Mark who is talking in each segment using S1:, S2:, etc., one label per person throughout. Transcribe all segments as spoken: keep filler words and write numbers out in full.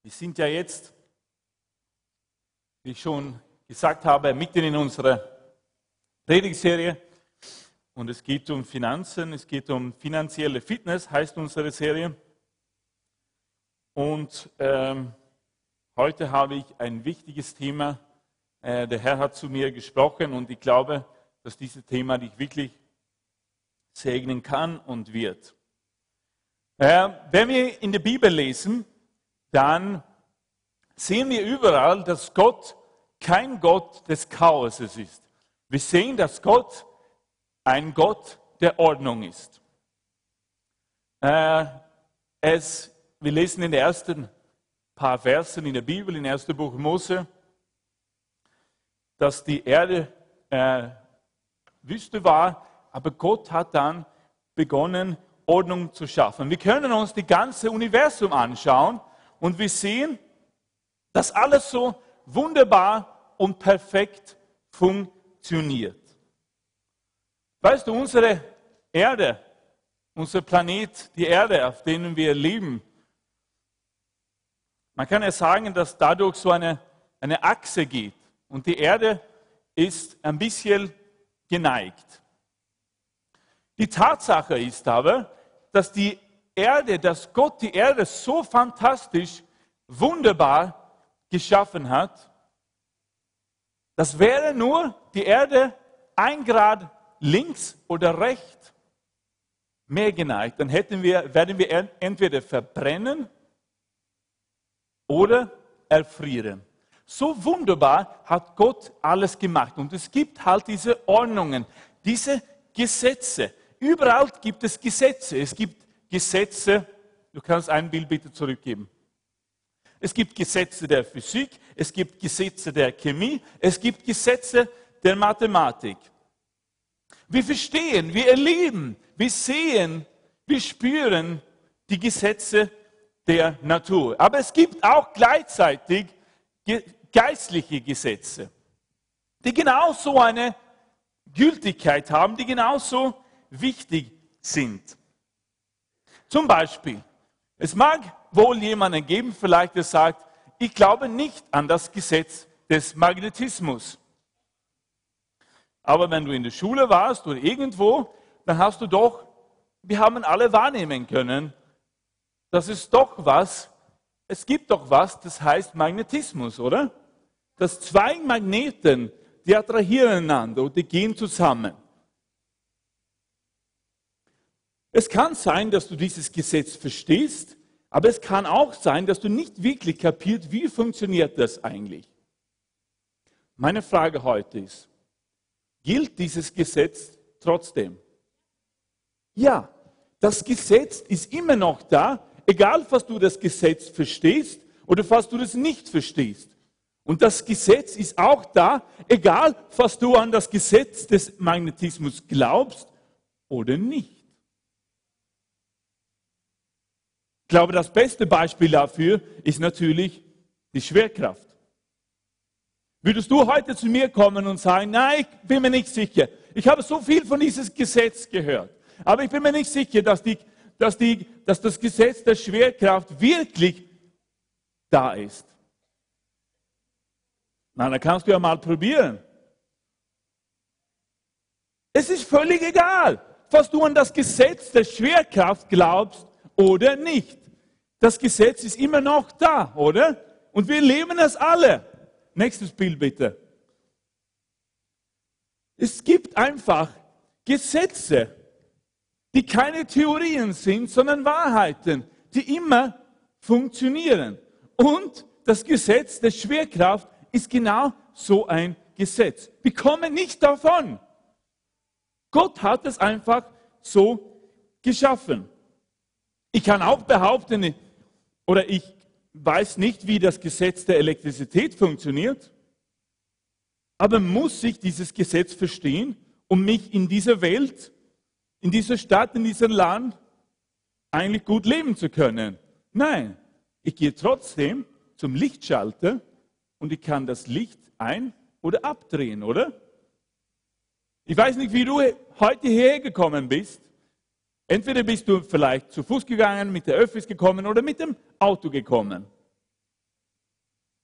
S1: Wir sind ja jetzt, wie ich schon gesagt habe, mitten in unserer Predigtserie. Und es geht um Finanzen, es geht um finanzielle Fitness, heißt unsere Serie. Und ähm, heute habe ich ein wichtiges Thema. Äh, der Herr hat zu mir gesprochen und ich glaube, dass dieses Thema dich wirklich segnen kann und wird. Äh, wenn wir in der Bibel lesen, dann sehen wir überall, dass Gott kein Gott des Chaoses ist. Wir sehen, dass Gott ein Gott der Ordnung ist. Äh, es, wir lesen in den ersten paar Versen in der Bibel, im ersten Buch Mose, dass die Erde äh, Wüste war, aber Gott hat dann begonnen, Ordnung zu schaffen. Wir können uns das ganze Universum anschauen und wir sehen, dass alles so wunderbar und perfekt funktioniert. Weißt du, unsere Erde, unser Planet, die Erde, auf dem wir leben, man kann ja sagen, dass dadurch so eine, eine Achse geht und die Erde ist ein bisschen geneigt. Die Tatsache ist aber, dass die Erde, dass Gott die Erde so fantastisch, wunderbar geschaffen hat, das wäre nur die Erde ein Grad links oder rechts mehr geneigt, dann hätten wir, werden wir entweder verbrennen oder erfrieren. So wunderbar hat Gott alles gemacht. Und es gibt halt diese Ordnungen, diese Gesetze. Überall gibt es Gesetze. Es gibt Gesetze, du kannst ein Bild bitte zurückgeben. Es gibt Gesetze der Physik, es gibt Gesetze der Chemie, es gibt Gesetze der Mathematik. Wir verstehen, wir erleben, wir sehen, wir spüren die Gesetze der Natur. Aber es gibt auch gleichzeitig geistliche Gesetze, die genauso eine Gültigkeit haben, die genauso wichtig sind. Zum Beispiel, es mag wohl jemanden geben, vielleicht der sagt, ich glaube nicht an das Gesetz des Magnetismus. Aber wenn du in der Schule warst oder irgendwo, dann hast du doch, wir haben alle wahrnehmen können, dass es doch was, es gibt doch was, das heißt Magnetismus, oder? Dass zwei Magneten, die attrahieren einander und die gehen zusammen. Es kann sein, dass du dieses Gesetz verstehst, aber es kann auch sein, dass du nicht wirklich kapiert, wie funktioniert das eigentlich. Meine Frage heute ist, gilt dieses Gesetz trotzdem? Ja, das Gesetz ist immer noch da, egal was du das Gesetz verstehst oder was du das nicht verstehst. Und das Gesetz ist auch da, egal was du an das Gesetz des Magnetismus glaubst oder nicht. Ich glaube, das beste Beispiel dafür ist natürlich die Schwerkraft. Würdest du heute zu mir kommen und sagen, nein, ich bin mir nicht sicher. Ich habe so viel von diesem Gesetz gehört, aber ich bin mir nicht sicher, dass, die, dass, die, dass das Gesetz der Schwerkraft wirklich da ist. Na, dann kannst du ja mal probieren. Es ist völlig egal, was du an das Gesetz der Schwerkraft glaubst oder nicht. Das Gesetz ist immer noch da, oder? Und wir leben es alle. Nächstes Bild bitte. Es gibt einfach Gesetze, die keine Theorien sind, sondern Wahrheiten, die immer funktionieren. Und das Gesetz der Schwerkraft ist genau so ein Gesetz. Wir kommen nicht davon. Gott hat es einfach so geschaffen. Ich kann auch behaupten, oder ich weiß nicht, wie das Gesetz der Elektrizität funktioniert, aber muss ich dieses Gesetz verstehen, um mich in dieser Welt, in dieser Stadt, in diesem Land eigentlich gut leben zu können? Nein, ich gehe trotzdem zum Lichtschalter und ich kann das Licht ein- oder abdrehen, oder? Ich weiß nicht, wie du heute hierher gekommen bist. Entweder bist du vielleicht zu Fuß gegangen, mit der Öffis gekommen oder mit dem Auto gekommen.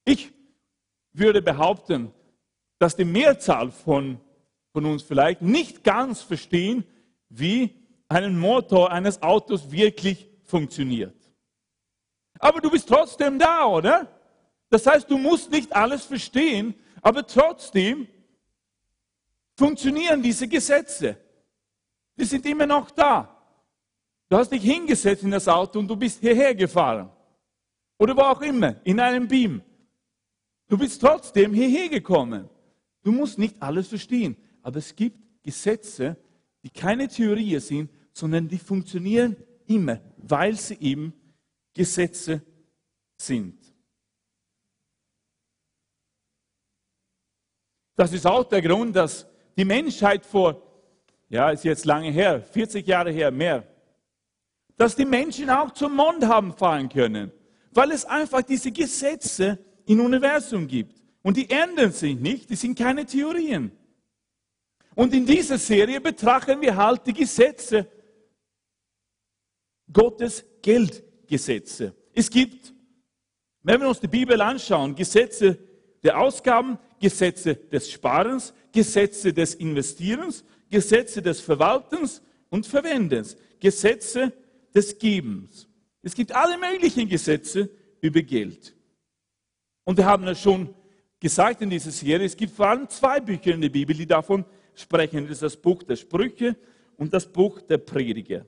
S1: Ich würde behaupten, dass die Mehrzahl von, von uns vielleicht nicht ganz verstehen, wie ein Motor eines Autos wirklich funktioniert. Aber du bist trotzdem da, oder? Das heißt, du musst nicht alles verstehen, aber trotzdem funktionieren diese Gesetze. Die sind immer noch da. Du hast dich hingesetzt in das Auto und du bist hierher gefahren. Oder wo auch immer, in einem Beam. Du bist trotzdem hierher gekommen. Du musst nicht alles verstehen. Aber es gibt Gesetze, die keine Theorie sind, sondern die funktionieren immer, weil sie eben Gesetze sind. Das ist auch der Grund, dass die Menschheit vor, ja, ist jetzt lange her, vierzig Jahre her, mehr, dass die Menschen auch zum Mond haben fahren können, weil es einfach diese Gesetze im Universum gibt. Und die ändern sich nicht, die sind keine Theorien. Und in dieser Serie betrachten wir halt die Gesetze, Gottes Geldgesetze. Es gibt, wenn wir uns die Bibel anschauen, Gesetze der Ausgaben, Gesetze des Sparens, Gesetze des Investierens, Gesetze des Verwaltens und Verwendens, Gesetze des Gebens. Es gibt alle möglichen Gesetze über Geld. Und wir haben ja schon gesagt in dieser Serie, es gibt vor allem zwei Bücher in der Bibel, die davon sprechen. Das ist das Buch der Sprüche und das Buch der Prediger.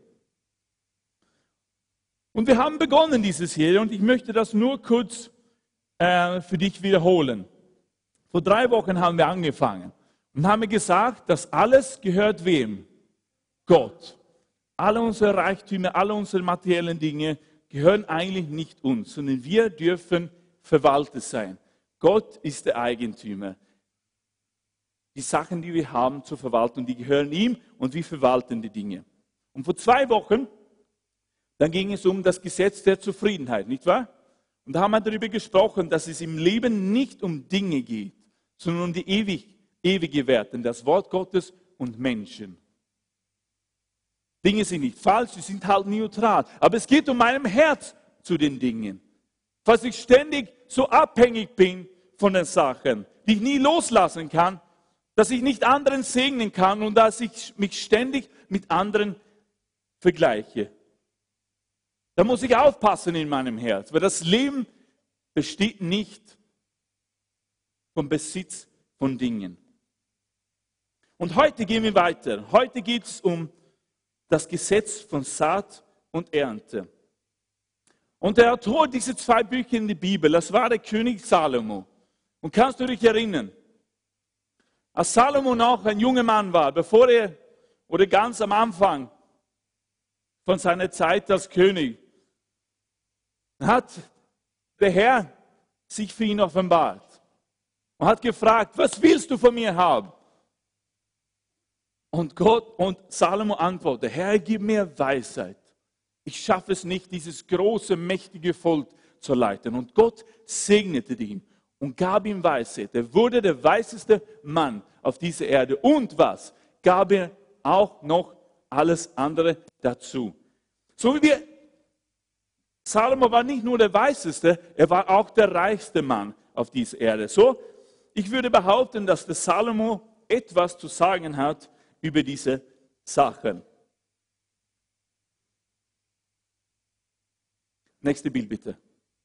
S1: Und wir haben begonnen diese Serie und ich möchte das nur kurz äh, für dich wiederholen. Vor drei Wochen haben wir angefangen und haben gesagt, dass alles gehört wem? Gott. Alle unsere Reichtümer, alle unsere materiellen Dinge gehören eigentlich nicht uns, sondern wir dürfen Verwalter sein. Gott ist der Eigentümer. Die Sachen, die wir haben zur Verwaltung, die gehören ihm und wir verwalten die Dinge. Und vor zwei Wochen, dann ging es um das Gesetz der Zufriedenheit, nicht wahr? Und da haben wir darüber gesprochen, dass es im Leben nicht um Dinge geht, sondern um die ewig, ewige Werte, das Wort Gottes und Menschen. Dinge sind nicht falsch, sie sind halt neutral. Aber es geht um meinem Herz zu den Dingen. Falls ich ständig so abhängig bin von den Sachen, die ich nie loslassen kann, dass ich nicht anderen segnen kann und dass ich mich ständig mit anderen vergleiche. Da muss ich aufpassen in meinem Herz, weil das Leben besteht nicht vom Besitz von Dingen. Und heute gehen wir weiter. Heute geht es um das Gesetz von Saat und Ernte. Und der Autor dieser zwei Bücher in der Bibel, das war der König Salomo. Und kannst du dich erinnern, als Salomo noch ein junger Mann war, bevor er, oder ganz am Anfang von seiner Zeit als König, hat der Herr sich für ihn offenbart und hat gefragt, was willst du von mir haben? Und Gott und Salomo antwortete, Herr, gib mir Weisheit. Ich schaffe es nicht, dieses große, mächtige Volk zu leiten. Und Gott segnete ihn und gab ihm Weisheit. Er wurde der weiseste Mann auf dieser Erde. Und was? Gab er auch noch alles andere dazu. So wie wir, Salomo war nicht nur der weiseste, er war auch der reichste Mann auf dieser Erde. So, ich würde behaupten, dass der Salomo etwas zu sagen hat über diese Sachen. Nächste Bild bitte.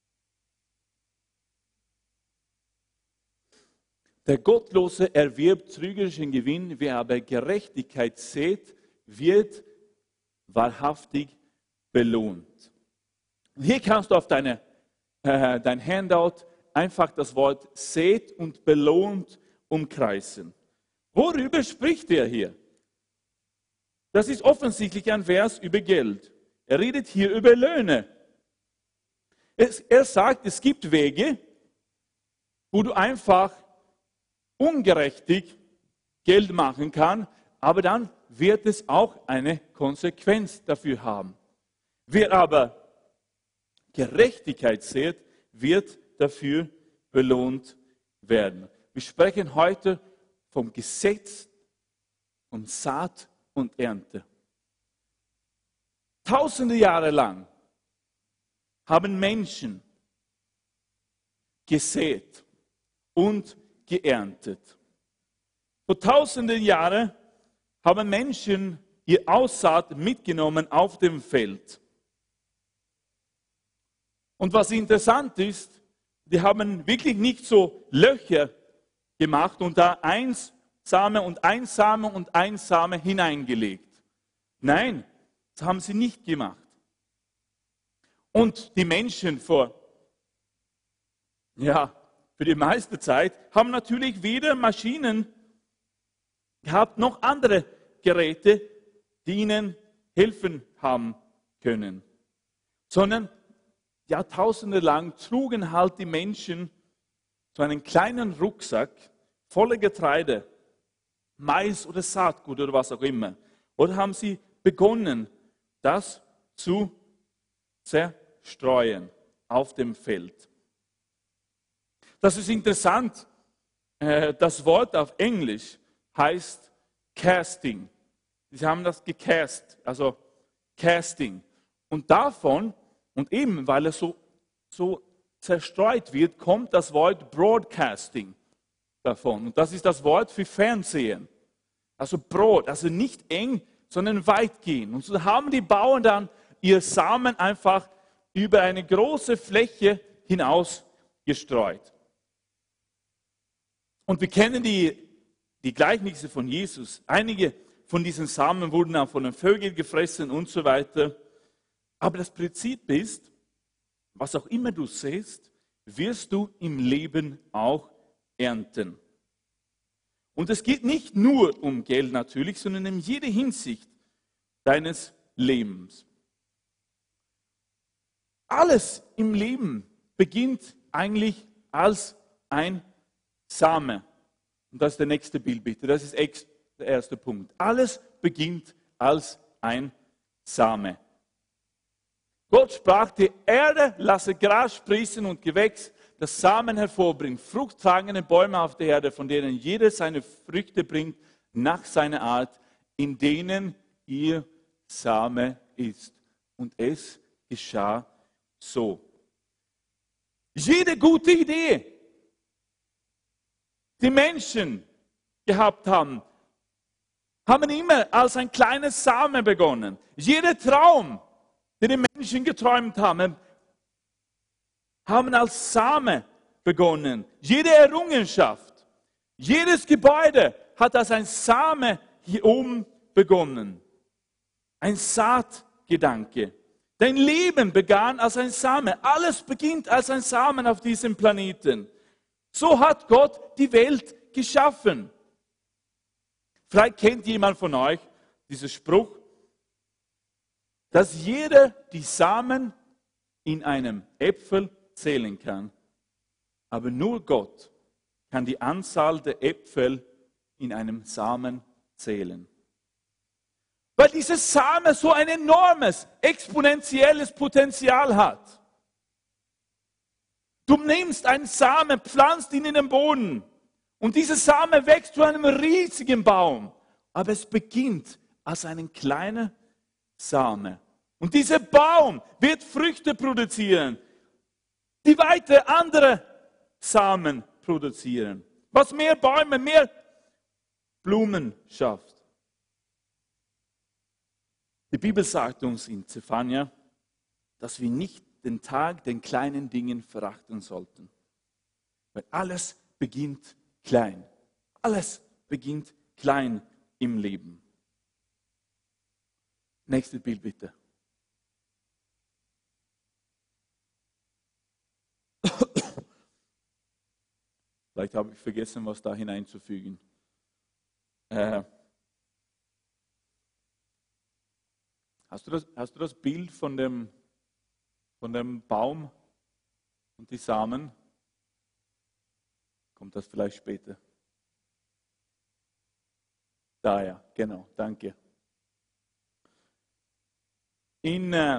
S1: Der Gottlose erwirbt trügerischen Gewinn, wer aber Gerechtigkeit sät, wird wahrhaftig belohnt. Und hier kannst du auf deine, äh, dein Handout einfach das Wort sät und belohnt umkreisen. Worüber spricht er hier? Das ist offensichtlich ein Vers über Geld. Er redet hier über Löhne. Es, er sagt, es gibt Wege, wo du einfach ungerechtig Geld machen kannst, aber dann wird es auch eine Konsequenz dafür haben. Wer aber Gerechtigkeit sät, wird dafür belohnt werden. Wir sprechen heute vom Gesetz von Saat und Ernte. Tausende Jahre lang haben Menschen gesät und geerntet. Vor tausenden Jahren haben Menschen ihr Aussaat mitgenommen auf dem Feld. Und was interessant ist, die haben wirklich nicht so Löcher gemacht und da eins Same und ein Same und ein Same hineingelegt. Nein, das haben sie nicht gemacht. Und die Menschen vor, ja, für die meiste Zeit haben natürlich weder Maschinen gehabt noch andere Geräte, die ihnen helfen haben können, sondern Jahrtausende lang trugen halt die Menschen so einen kleinen Rucksack voller Getreide, Mais oder Saatgut oder was auch immer. Oder haben sie begonnen, das zu zerstreuen auf dem Feld. Das ist interessant. Das Wort auf Englisch heißt casting. Sie haben das gecast, also casting. Und davon, und eben weil es so, so zerstreut wird, kommt das Wort broadcasting davon. Und das ist das Wort für Fernsehen. Also Brot, also nicht eng, sondern weitgehend. Und so haben die Bauern dann ihr Samen einfach über eine große Fläche hinaus gestreut. Und wir kennen die, die Gleichnisse von Jesus. Einige von diesen Samen wurden dann von den Vögeln gefressen und so weiter. Aber das Prinzip ist, was auch immer du säst, wirst du im Leben auch ernten. Und es geht nicht nur um Geld natürlich, sondern in jeder Hinsicht deines Lebens. Alles im Leben beginnt eigentlich als ein Same. Und das ist der nächste Bild bitte, das ist der erste Punkt. Alles beginnt als ein Same. Gott sprach, die Erde lasse Gras sprießen und Gewächs, das Samen hervorbringt, fruchttragende Bäume auf der Erde, von denen jeder seine Früchte bringt, nach seiner Art, in denen ihr Same ist. Und es geschah so. Jede gute Idee, die Menschen gehabt haben, haben immer als ein kleines Same begonnen. Jeder Traum, den die Menschen geträumt haben, haben als Same begonnen. Jede Errungenschaft, jedes Gebäude hat als ein Same hier oben begonnen. Ein Saatgedanke. Dein Leben begann als ein Same. Alles beginnt als ein Samen auf diesem Planeten. So hat Gott die Welt geschaffen. Vielleicht kennt jemand von euch diesen Spruch, dass jeder die Samen in einem Äpfel zählen kann, aber nur Gott kann die Anzahl der Äpfel in einem Samen zählen. Weil dieser Same so ein enormes, exponentielles Potenzial hat. Du nimmst einen Samen, pflanzt ihn in den Boden und dieser Same wächst zu einem riesigen Baum. Aber es beginnt als ein kleiner Same. Und dieser Baum wird Früchte produzieren, die weiter andere Samen produzieren. Was mehr Bäume, mehr Blumen schafft. Die Bibel sagt uns in Zephania, dass wir nicht den Tag den kleinen Dingen verachten sollten. Weil alles beginnt klein. Alles beginnt klein im Leben. Nächstes Bild bitte. Vielleicht habe ich vergessen, was da hineinzufügen. Äh, hast, du das, hast du das Bild von dem, von dem Baum und die Samen? Kommt das vielleicht später? Da ja, genau, danke. In, äh,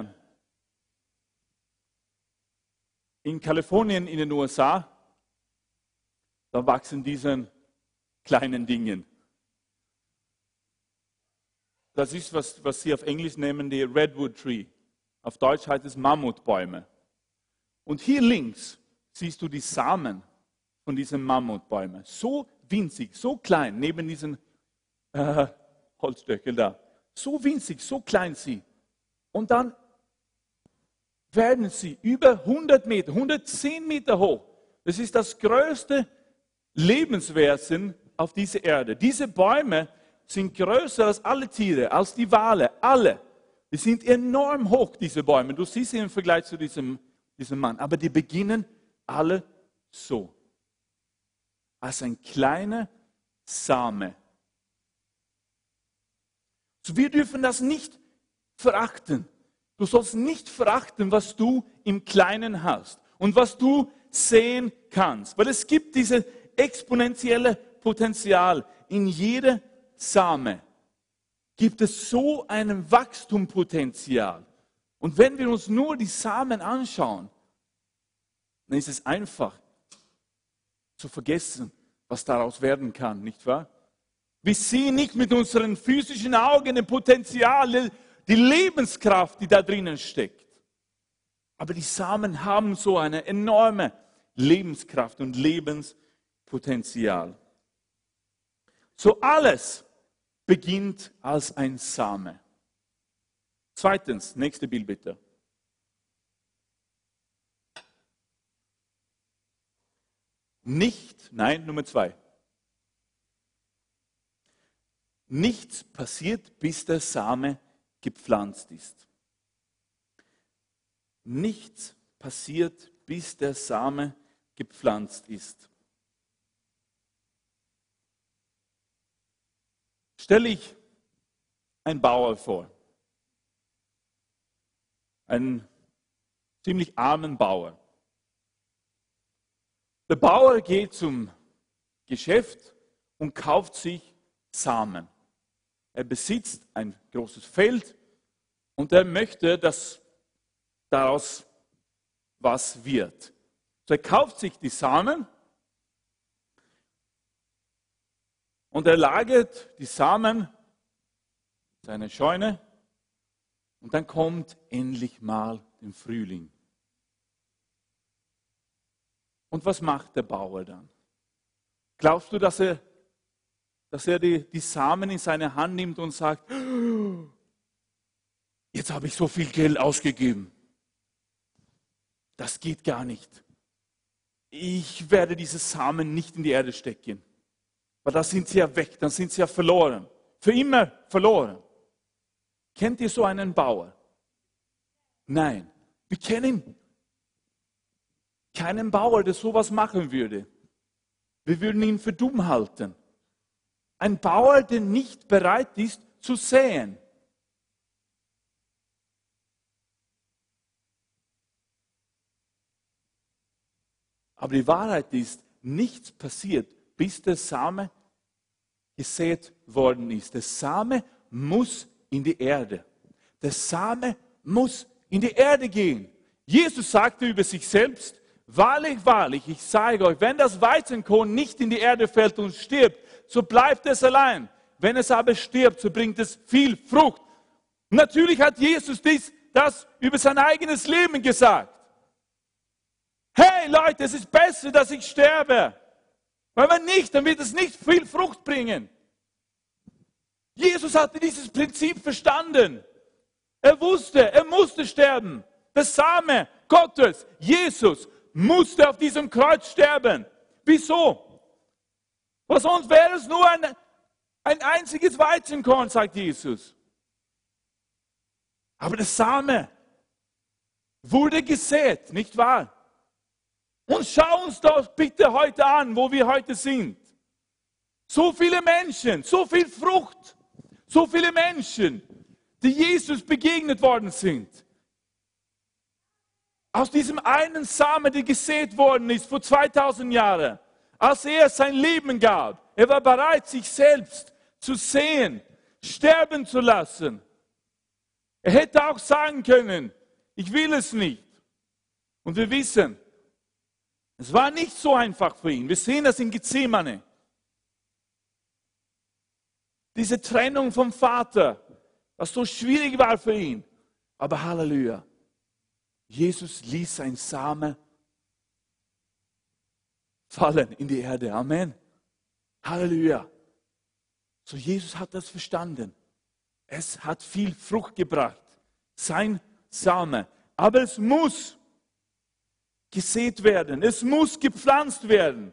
S1: in Kalifornien in den U S A, da wachsen diese kleinen Dingen. Das ist, was, was sie auf Englisch nennen, die Redwood Tree. Auf Deutsch heißt es Mammutbäume. Und hier links siehst du die Samen von diesen Mammutbäumen. So winzig, so klein, neben diesen äh, Holzstöckeln da. So winzig, so klein sie. Und dann werden sie über hundert Meter, hundertzehn Meter hoch. Das ist das größte Lebenswesen auf dieser Erde. Diese Bäume sind größer als alle Tiere, als die Wale, alle. Die sind enorm hoch, diese Bäume. Du siehst sie im Vergleich zu diesem, diesem Mann. Aber die beginnen alle so. Als ein kleiner Same. So, wir dürfen das nicht verachten. Du sollst nicht verachten, was du im Kleinen hast und was du sehen kannst. Weil es gibt dieses exponentielle Potenzial. In jeder Same gibt es so ein Wachstumspotenzial. Und wenn wir uns nur die Samen anschauen, dann ist es einfach zu vergessen, was daraus werden kann, nicht wahr? Wir sehen nicht mit unseren physischen Augen das Potenzial, die Lebenskraft, die da drinnen steckt. Aber die Samen haben so eine enorme Lebenskraft und Lebenspotenzial. So alles beginnt als ein Same. Zweitens, nächste Bild bitte. Nicht, nein, Nummer zwei. Nichts passiert, bis der Same gepflanzt ist. Nichts passiert, bis der Same gepflanzt ist. Stelle ich einen Bauer vor. Einen ziemlich armen Bauer. Der Bauer geht zum Geschäft und kauft sich Samen. Er besitzt ein großes Feld und er möchte, dass daraus was wird. So, er kauft sich die Samen und er lagert die Samen in seine Scheune und dann kommt endlich mal der Frühling. Und was macht der Bauer dann? Glaubst du, dass er, dass er die, die Samen in seine Hand nimmt und sagt, jetzt habe ich so viel Geld ausgegeben. Das geht gar nicht. Ich werde diese Samen nicht in die Erde stecken. Weil da sind sie ja weg, dann sind sie ja verloren. Für immer verloren. Kennt ihr so einen Bauer? Nein, wir kennen keinen Bauer, der sowas machen würde. Wir würden ihn für dumm halten. Ein Bauer, der nicht bereit ist zu säen. Aber die Wahrheit ist, nichts passiert, bis der Same gesät worden ist. Der Same muss in die Erde. Der Same muss in die Erde gehen. Jesus sagte über sich selbst, wahrlich, wahrlich, ich sage euch, wenn das Weizenkorn nicht in die Erde fällt und stirbt, so bleibt es allein. Wenn es aber stirbt, so bringt es viel Frucht. Natürlich hat Jesus dies, das über sein eigenes Leben gesagt. Hey Leute, es ist besser, dass ich sterbe. Weil wenn nicht, dann wird es nicht viel Frucht bringen. Jesus hatte dieses Prinzip verstanden. Er wusste, er musste sterben. Der Same Gottes, Jesus, musste auf diesem Kreuz sterben. Wieso? Weil sonst wäre es nur ein, ein einziges Weizenkorn, sagt Jesus. Aber der Same wurde gesät, nicht wahr? Und schau uns doch bitte heute an, wo wir heute sind. So viele Menschen, so viel Frucht, so viele Menschen, die Jesus begegnet worden sind. Aus diesem einen Samen, der gesät worden ist vor zweitausend Jahren, als er sein Leben gab. Er war bereit, sich selbst zu sehen, sterben zu lassen. Er hätte auch sagen können, ich will es nicht. Und wir wissen, es war nicht so einfach für ihn. Wir sehen das in Gethsemane. Diese Trennung vom Vater, was so schwierig war für ihn. Aber Halleluja, Jesus ließ sein Same fallen in die Erde. Amen. Halleluja. So, Jesus hat das verstanden. Es hat viel Frucht gebracht. Sein Same. Aber es muss gesät werden. Es muss gepflanzt werden.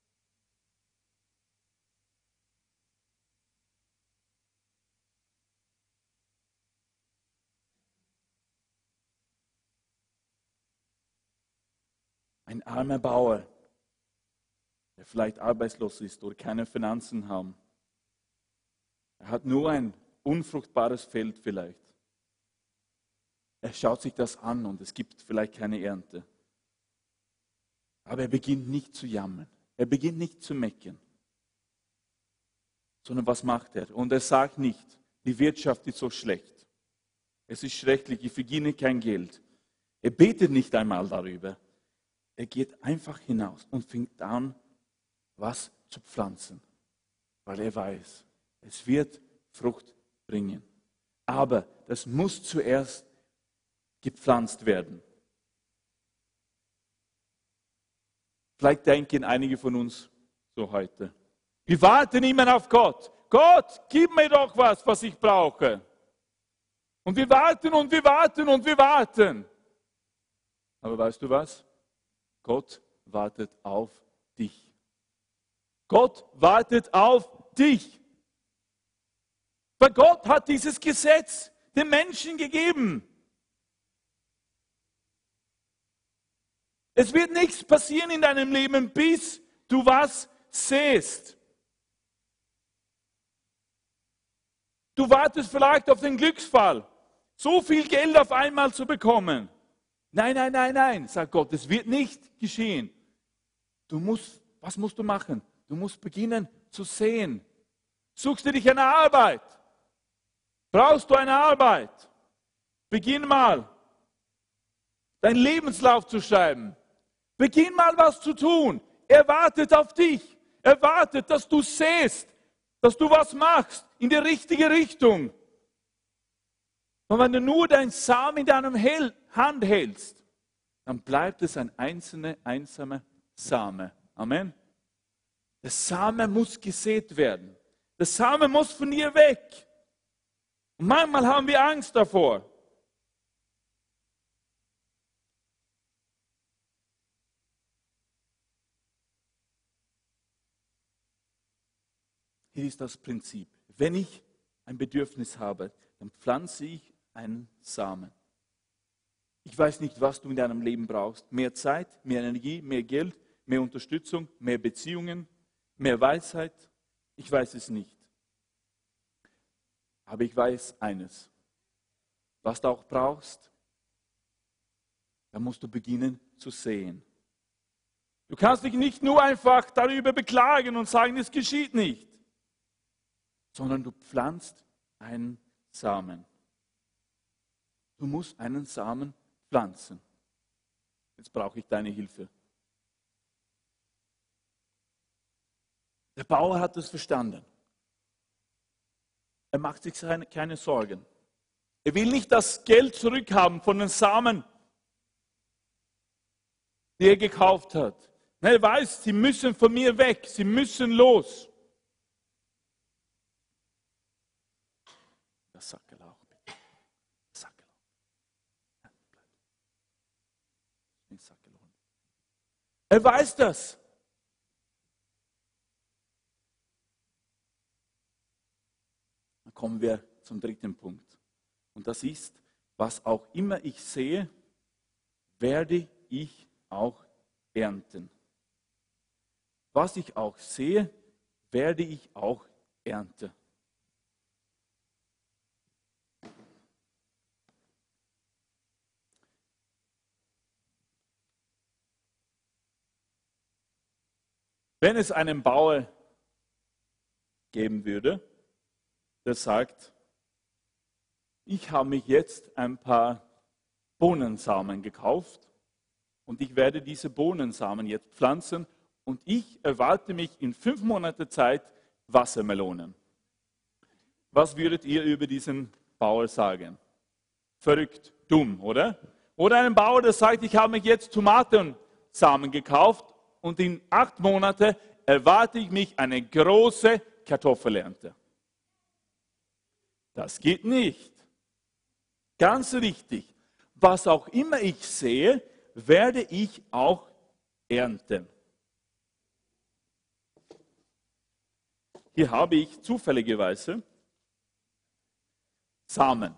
S1: Ein armer Bauer, der vielleicht arbeitslos ist oder keine Finanzen hat. Er hat nur ein unfruchtbares Feld vielleicht. Er schaut sich das an und es gibt vielleicht keine Ernte. Aber er beginnt nicht zu jammern. Er beginnt nicht zu meckern. Sondern was macht er? Und er sagt nicht, die Wirtschaft ist so schlecht. Es ist schrecklich, ich verdiene kein Geld. Er betet nicht einmal darüber. Er geht einfach hinaus und fängt an, was zu pflanzen. Weil er weiß, es wird Frucht bringen. Aber das muss zuerst gepflanzt werden. Vielleicht denken einige von uns so heute. Wir warten immer auf Gott. Gott, gib mir doch was, was ich brauche. Und wir warten und wir warten und wir warten. Aber weißt du was? Gott wartet auf dich. Gott wartet auf dich. Weil Gott hat dieses Gesetz den Menschen gegeben. Es wird nichts passieren in deinem Leben, bis du was sähst. Du wartest vielleicht auf den Glücksfall, so viel Geld auf einmal zu bekommen. Nein, nein, nein, nein, sagt Gott, es wird nicht geschehen. Du musst, was musst du machen? Du musst beginnen zu säen. Suchst du dich eine Arbeit? Brauchst du eine Arbeit? Beginn mal, deinen Lebenslauf zu schreiben. Beginn mal was zu tun. Er wartet auf dich. Er wartet, dass du sähst, dass du was machst in die richtige Richtung. Und wenn du nur dein Samen in deiner Hand hältst, dann bleibt es ein einzelner, einsamer Same. Amen. Der Same muss gesät werden. Der Same muss von dir weg. Und manchmal haben wir Angst davor. Hier ist das Prinzip. Wenn ich ein Bedürfnis habe, dann pflanze ich einen Samen. Ich weiß nicht, was du in deinem Leben brauchst. Mehr Zeit, mehr Energie, mehr Geld, mehr Unterstützung, mehr Beziehungen, mehr Weisheit. Ich weiß es nicht. Aber ich weiß eines. Was du auch brauchst, da musst du beginnen zu säen. Du kannst dich nicht nur einfach darüber beklagen und sagen, es geschieht nicht, sondern du pflanzt einen Samen. Du musst einen Samen pflanzen. Jetzt brauche ich deine Hilfe. Der Bauer hat es verstanden. Er macht sich keine Sorgen. Er will nicht das Geld zurückhaben von den Samen, die er gekauft hat. Er weiß, sie müssen von mir weg, sie müssen los. Das Sackerlauch, bitte. Das Sackerlauch. Er weiß das. Dann kommen wir zum dritten Punkt. Und das ist, was auch immer ich sehe, werde ich auch ernten. Was ich auch sehe, werde ich auch ernten. Wenn es einen Bauer geben würde, der sagt, ich habe mich jetzt ein paar Bohnensamen gekauft und ich werde diese Bohnensamen jetzt pflanzen und ich erwarte mich in fünf Monate Zeit Wassermelonen. Was würdet ihr über diesen Bauer sagen? Verrückt, dumm, oder? Oder einen Bauer, der sagt, ich habe mich jetzt Tomatensamen gekauft und in acht Monaten erwarte ich mich eine große Kartoffelernte. Das geht nicht. Ganz richtig. Was auch immer ich sehe, werde ich auch ernten. Hier habe ich zufälligerweise Samen.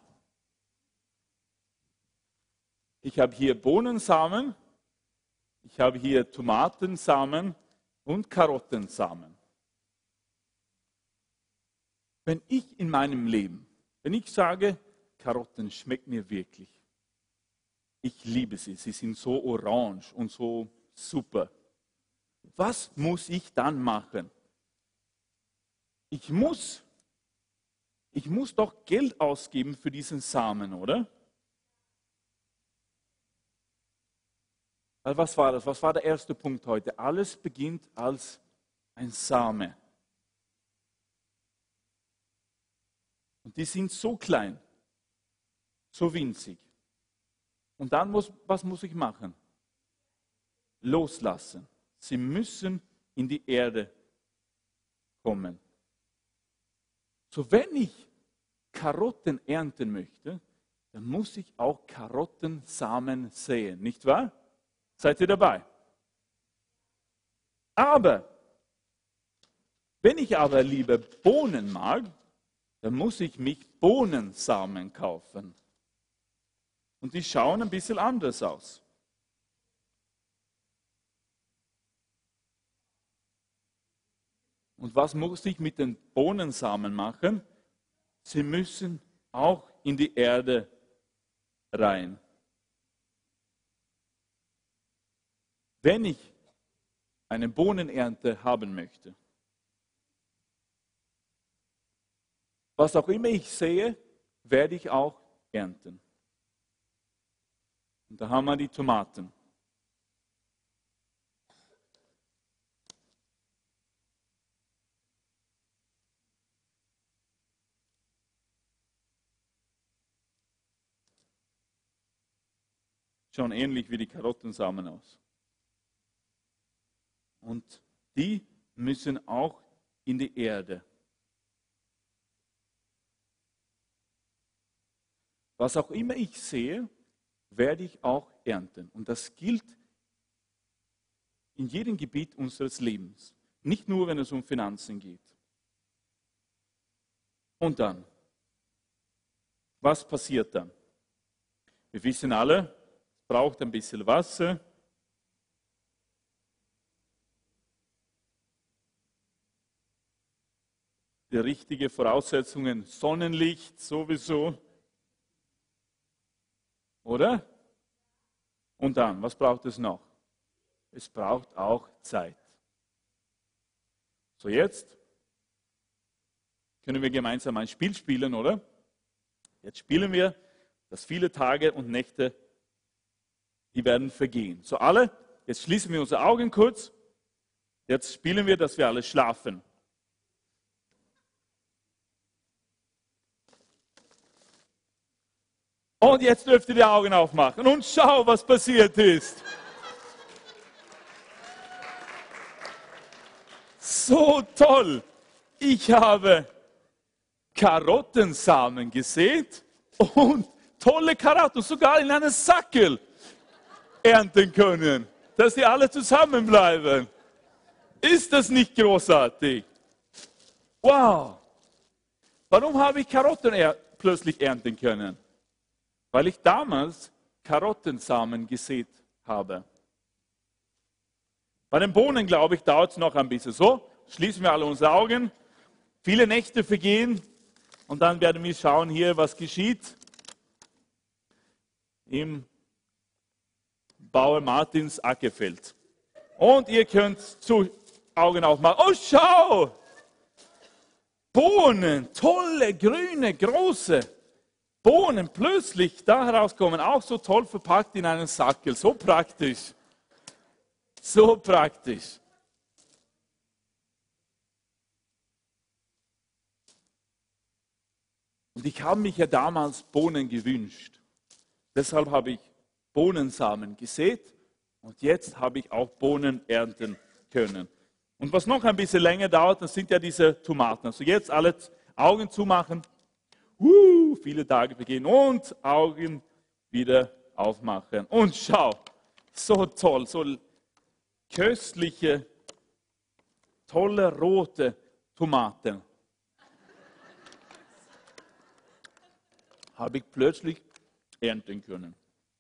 S1: Ich habe hier Bohnensamen, ich habe hier Tomatensamen und Karottensamen. Wenn ich in meinem Leben, wenn ich sage, Karotten schmecken mir wirklich, ich liebe sie, sie sind so orange und so super. Was muss ich dann machen? Ich muss, ich muss doch Geld ausgeben für diesen Samen, oder? Weil was war das? Was war der erste Punkt heute? Alles beginnt als ein Same. Und die sind so klein, so winzig. Und dann muss, was muss ich machen? Loslassen. Sie müssen in die Erde kommen. So, wenn ich Karotten ernten möchte, dann muss ich auch Karottensamen säen, nicht wahr? Seid ihr dabei? Aber, wenn ich aber lieber Bohnen mag, dann muss ich mich Bohnensamen kaufen. Und die schauen ein bisschen anders aus. Und was muss ich mit den Bohnensamen machen? Sie müssen auch in die Erde rein. Wenn ich eine Bohnenernte haben möchte, was auch immer ich sehe, werde ich auch ernten. Und da haben wir die Tomaten. Schauen ähnlich wie die Karottensamen aus. Und die müssen auch in die Erde. Was auch immer ich sehe, werde ich auch ernten. Und das gilt in jedem Gebiet unseres Lebens. Nicht nur, wenn es um Finanzen geht. Und dann, was passiert dann? Wir wissen alle, es braucht ein bisschen Wasser. Die richtigen Voraussetzungen, Sonnenlicht sowieso. Oder? Und dann, was braucht es noch? Es braucht auch Zeit. So, jetzt können wir gemeinsam ein Spiel spielen, oder? Jetzt spielen wir, dass viele Tage und Nächte, die werden vergehen. So, alle, jetzt schließen wir unsere Augen kurz. Jetzt spielen wir, dass wir alle schlafen. Und jetzt dürft ihr die Augen aufmachen und schau, was passiert ist. So toll! Ich habe Karottensamen gesät und tolle Karotten, sogar in einem Sackel ernten können, dass sie alle zusammenbleiben. Ist das nicht großartig? Wow! Warum habe ich Karotten er- plötzlich ernten können? Weil ich damals Karottensamen gesät habe. Bei den Bohnen, glaube ich, dauert es noch ein bisschen. So, schließen wir alle unsere Augen. Viele Nächte vergehen und dann werden wir schauen hier, was geschieht. Im Bauer Martins Ackerfeld. Und ihr könnt zu Augen aufmachen. Oh, schau! Bohnen, tolle, grüne, große Bohnen plötzlich da herauskommen, auch so toll verpackt in einen Sackel, so praktisch, so praktisch. Und ich habe mich ja damals Bohnen gewünscht. Deshalb habe ich Bohnensamen gesät Und jetzt habe ich auch Bohnen ernten können. Und was noch ein bisschen länger dauert, das sind ja diese Tomaten. Also jetzt alle Augen zumachen. Uh, viele Tage vergehen und Augen wieder aufmachen. Und schau, so toll, so köstliche, tolle rote Tomaten. Habe ich plötzlich ernten können.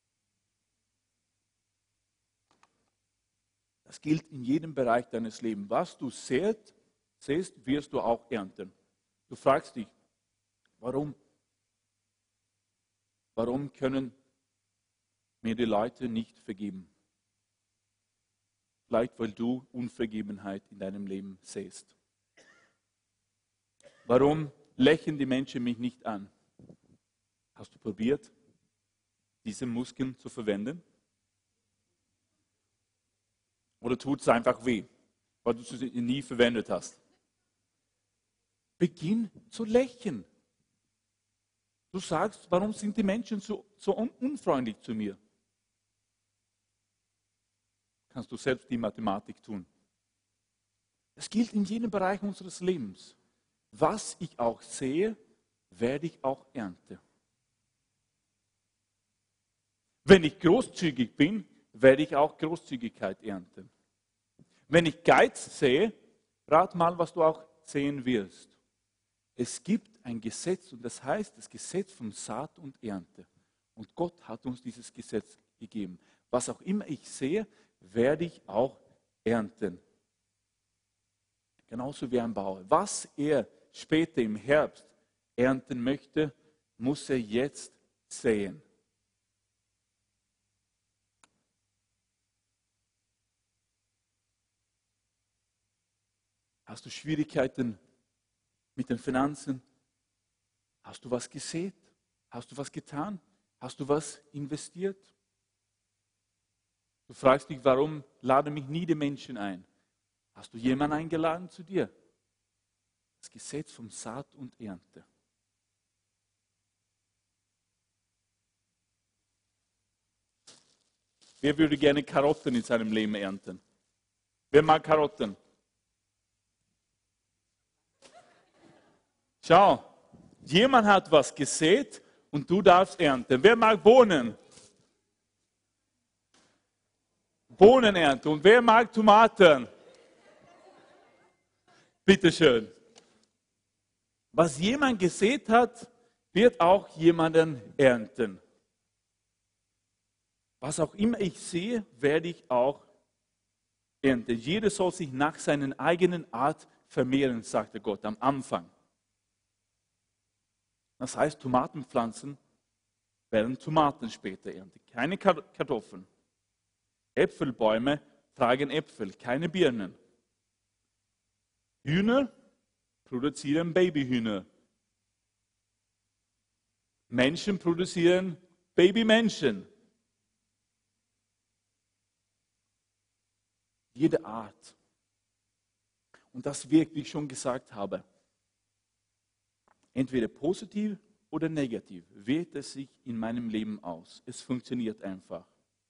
S1: Das gilt in jedem Bereich deines Lebens. Was du säst, säst, wirst du auch ernten. Du fragst dich, warum? Warum können mir die Leute nicht vergeben? Vielleicht, weil du Unvergebenheit in deinem Leben säst. Warum lächeln die Menschen mich nicht an? Hast du probiert, diese Muskeln zu verwenden? Oder tut es einfach weh, weil du sie nie verwendet hast? Beginn zu lächeln. Du sagst, warum sind die Menschen so, so unfreundlich zu mir? Kannst du selbst die Mathematik tun. Es gilt in jedem Bereich unseres Lebens. Was ich auch sehe, werde ich auch ernten. Wenn ich großzügig bin, werde ich auch Großzügigkeit ernten. Wenn ich Geiz sehe, rat mal, was du auch sehen wirst. Es gibt ein Gesetz und das heißt das Gesetz von Saat und Ernte. Und Gott hat uns dieses Gesetz gegeben. Was auch immer ich sehe, werde ich auch ernten. Genauso wie ein Bauer. Was er später im Herbst ernten möchte, muss er jetzt säen. Hast du Schwierigkeiten mit den Finanzen? Hast du was gesät? Hast du was getan? Hast du was investiert? Du fragst dich, warum laden mich nie die Menschen ein? Hast du jemanden eingeladen zu dir? Das Gesetz von Saat und Ernte. Wer würde gerne Karotten in seinem Leben ernten? Wer mag Karotten? Schau, jemand hat was gesät und du darfst ernten. Wer mag Bohnen? Bohnen ernten. Und wer mag Tomaten? Bitte schön. Was jemand gesät hat, wird auch jemanden ernten. Was auch immer ich sehe, werde ich auch ernten. Jeder soll sich nach seiner eigenen Art vermehren, sagte Gott am Anfang. Das heißt, Tomatenpflanzen werden Tomaten später ernten, keine Kartoffeln. Äpfelbäume tragen Äpfel, keine Birnen. Hühner produzieren Babyhühner. Menschen produzieren Babymenschen. Jede Art. Und das wirkt, wie ich schon gesagt habe, entweder positiv oder negativ, wirkt es sich in meinem Leben aus. Es funktioniert einfach.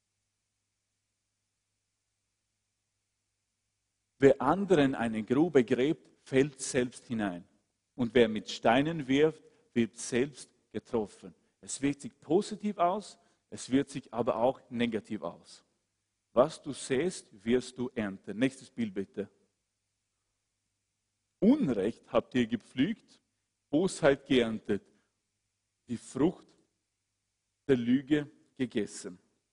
S1: Wer anderen eine Grube gräbt, fällt selbst hinein. Und wer mit Steinen wirft, wird selbst getroffen. Es wirkt sich positiv aus, es wirkt sich aber auch negativ aus. Was du säst, wirst du ernten. Nächstes Bild bitte. Unrecht habt ihr gepflügt, Bosheit geerntet, die Frucht der Lüge gegessen.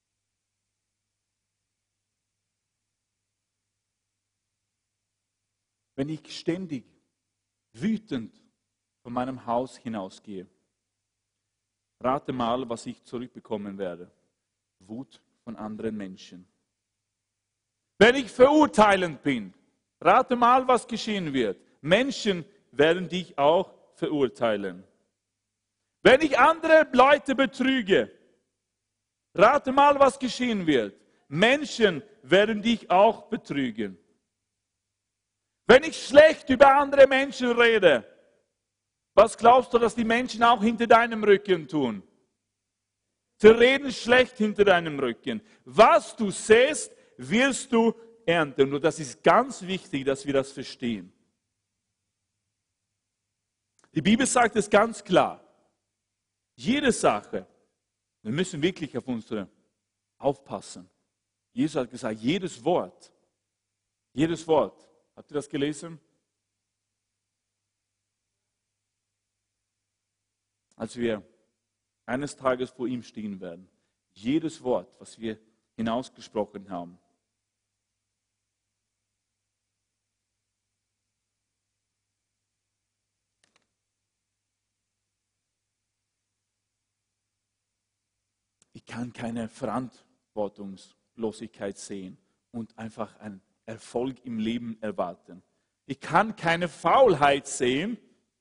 S1: Wenn ich ständig wütend von meinem Haus hinausgehe, rate mal, was ich zurückbekommen werde. Wut von anderen Menschen. Wenn ich verurteilend bin, rate mal, was geschehen wird. Menschen werden dich auch verurteilen. Wenn ich andere Leute betrüge, rate mal, was geschehen wird. Menschen werden dich auch betrügen. Wenn ich schlecht über andere Menschen rede, was glaubst du, dass die Menschen auch hinter deinem Rücken tun? Sie reden schlecht hinter deinem Rücken. Was du säst, wirst du ernten. Und das ist ganz wichtig, dass wir das verstehen. Die Bibel sagt es ganz klar. Jede Sache, wir müssen wirklich auf unsere aufpassen. Jesus hat gesagt, jedes Wort, jedes Wort. Habt ihr das gelesen? Als wir eines Tages vor ihm stehen werden. Jedes Wort, was wir hinausgesprochen haben. Ich kann keine Verantwortungslosigkeit sehen und einfach einen Erfolg im Leben erwarten. Ich kann keine Faulheit sehen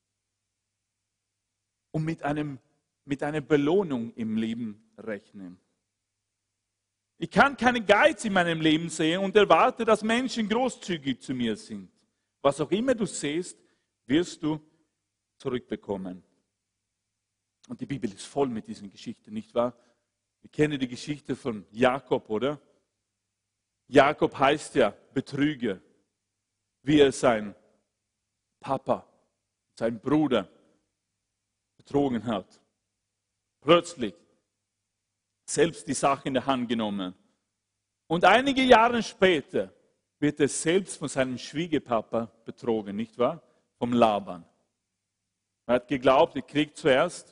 S1: und mit, einem, mit einer Belohnung im Leben rechnen. Ich kann keinen Geiz in meinem Leben sehen und erwarte, dass Menschen großzügig zu mir sind. Was auch immer du siehst, wirst du zurückbekommen. Und die Bibel ist voll mit diesen Geschichten, nicht wahr? Wir kennen die Geschichte von Jakob, oder? Jakob heißt ja Betrüger, wie er sein Papa, sein Bruder betrogen hat. Plötzlich selbst die Sache in der Hand genommen. Und einige Jahre später wird er selbst von seinem Schwiegerpapa betrogen, nicht wahr? Vom Laban. Er hat geglaubt, er kriegt zuerst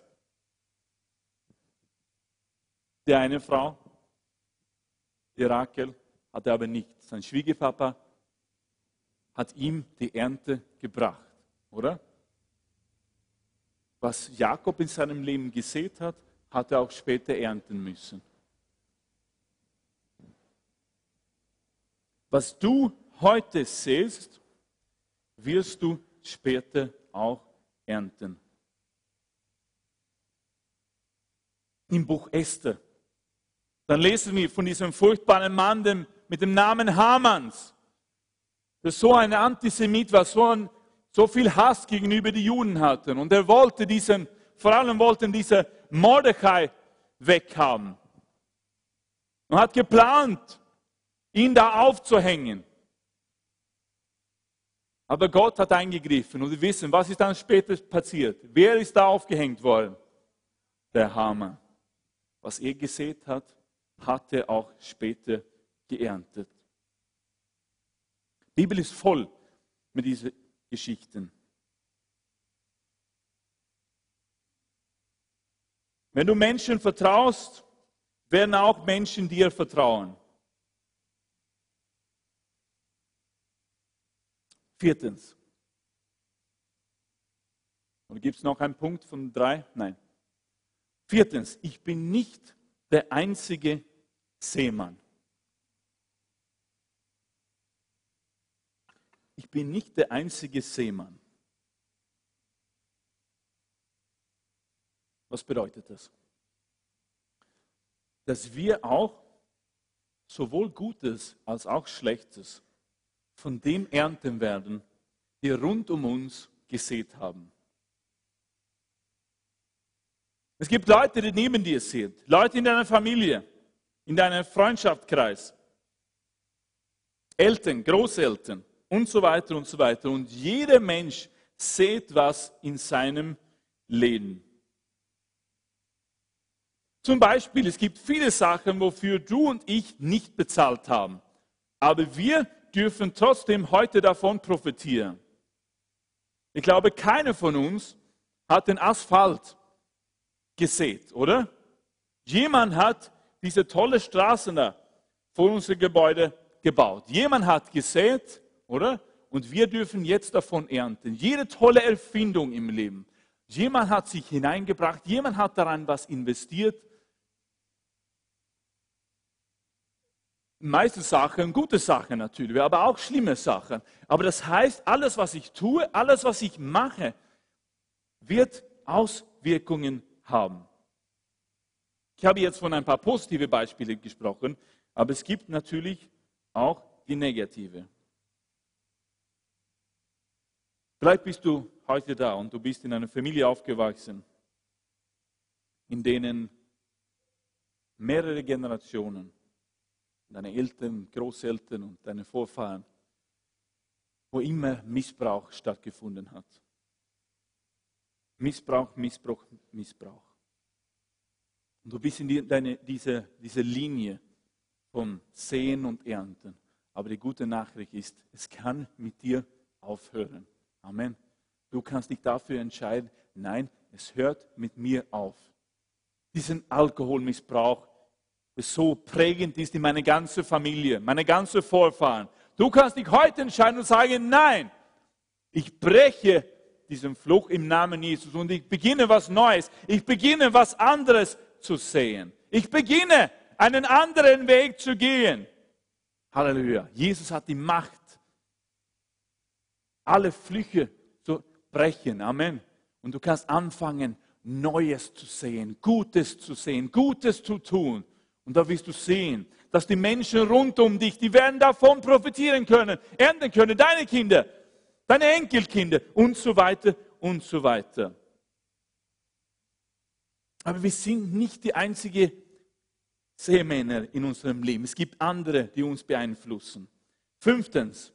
S1: die eine Frau, die Rachel, hat er aber nicht. Sein Schwiegerpapa hat ihm die Ernte gebracht, oder? Was Jakob in seinem Leben gesät hat, hat er auch später ernten müssen. Was du heute sähst, wirst du später auch ernten. Im Buch Esther, dann lesen wir von diesem furchtbaren Mann dem, mit dem Namen Hamans, der so ein Antisemit war, so, ein, so viel Hass gegenüber den Juden hatte. Und er wollte diesen, vor allem wollten diese Mordechai weghaben. Und hat geplant, ihn da aufzuhängen. Aber Gott hat eingegriffen und wir wissen, was ist dann später passiert. Wer ist da aufgehängt worden? Der Haman. Was er gesät hat, hat er auch später geerntet. Die Bibel ist voll mit diesen Geschichten. Wenn du Menschen vertraust, werden auch Menschen dir vertrauen. Viertens. Und gibt es noch einen Punkt von drei? Nein. Viertens, ich bin nicht der einzige Seemann. Ich bin nicht der einzige Seemann. Was bedeutet das? Dass wir auch sowohl Gutes als auch Schlechtes von dem ernten werden, die rund um uns gesät haben. Es gibt Leute, die neben dir sind, Leute in deiner Familie, in deinem Freundschaftskreis, Eltern, Großeltern und so weiter und so weiter. Und jeder Mensch sät was in seinem Leben. Zum Beispiel, es gibt viele Sachen, wofür du und ich nicht bezahlt haben. Aber wir dürfen trotzdem heute davon profitieren. Ich glaube, keiner von uns hat den Asphalt gesät, oder? Jemand hat diese tolle Straßen da vor unserem Gebäude gebaut. Jemand hat gesät, oder? Und wir dürfen jetzt davon ernten. Jede tolle Erfindung im Leben. Jemand hat sich hineingebracht, jemand hat daran was investiert. Meiste Sachen, gute Sachen natürlich, aber auch schlimme Sachen. Aber das heißt, alles, was ich tue, alles, was ich mache, wird Auswirkungen haben. Ich habe jetzt von ein paar positive Beispiele gesprochen, aber es gibt natürlich auch die negative. Vielleicht bist du heute da und du bist in einer Familie aufgewachsen, in denen mehrere Generationen, deine Eltern, Großeltern und deine Vorfahren, wo immer Missbrauch stattgefunden hat. Missbrauch, Missbrauch, Missbrauch. Und du bist in die, deine, diese, diese Linie von Säen und Ernten. Aber die gute Nachricht ist, es kann mit dir aufhören. Amen. Du kannst dich dafür entscheiden, nein, es hört mit mir auf. Diesen Alkoholmissbrauch, der so prägend ist in meine ganze Familie, meine ganze Vorfahren. Du kannst dich heute entscheiden und sagen, nein, ich breche diesen Fluch im Namen Jesus und ich beginne was Neues. Ich beginne was anderes zu sehen. Ich beginne einen anderen Weg zu gehen. Halleluja. Jesus hat die Macht, alle Flüche zu brechen. Amen. Und du kannst anfangen, Neues zu sehen, Gutes zu sehen, Gutes zu tun. Und da wirst du sehen, dass die Menschen rund um dich, die werden davon profitieren können, ernten können, deine Kinder, deine Enkelkinder und so weiter und so weiter. Aber wir sind nicht die einzige Sämänner in unserem Leben. Es gibt andere, die uns beeinflussen. Fünftens,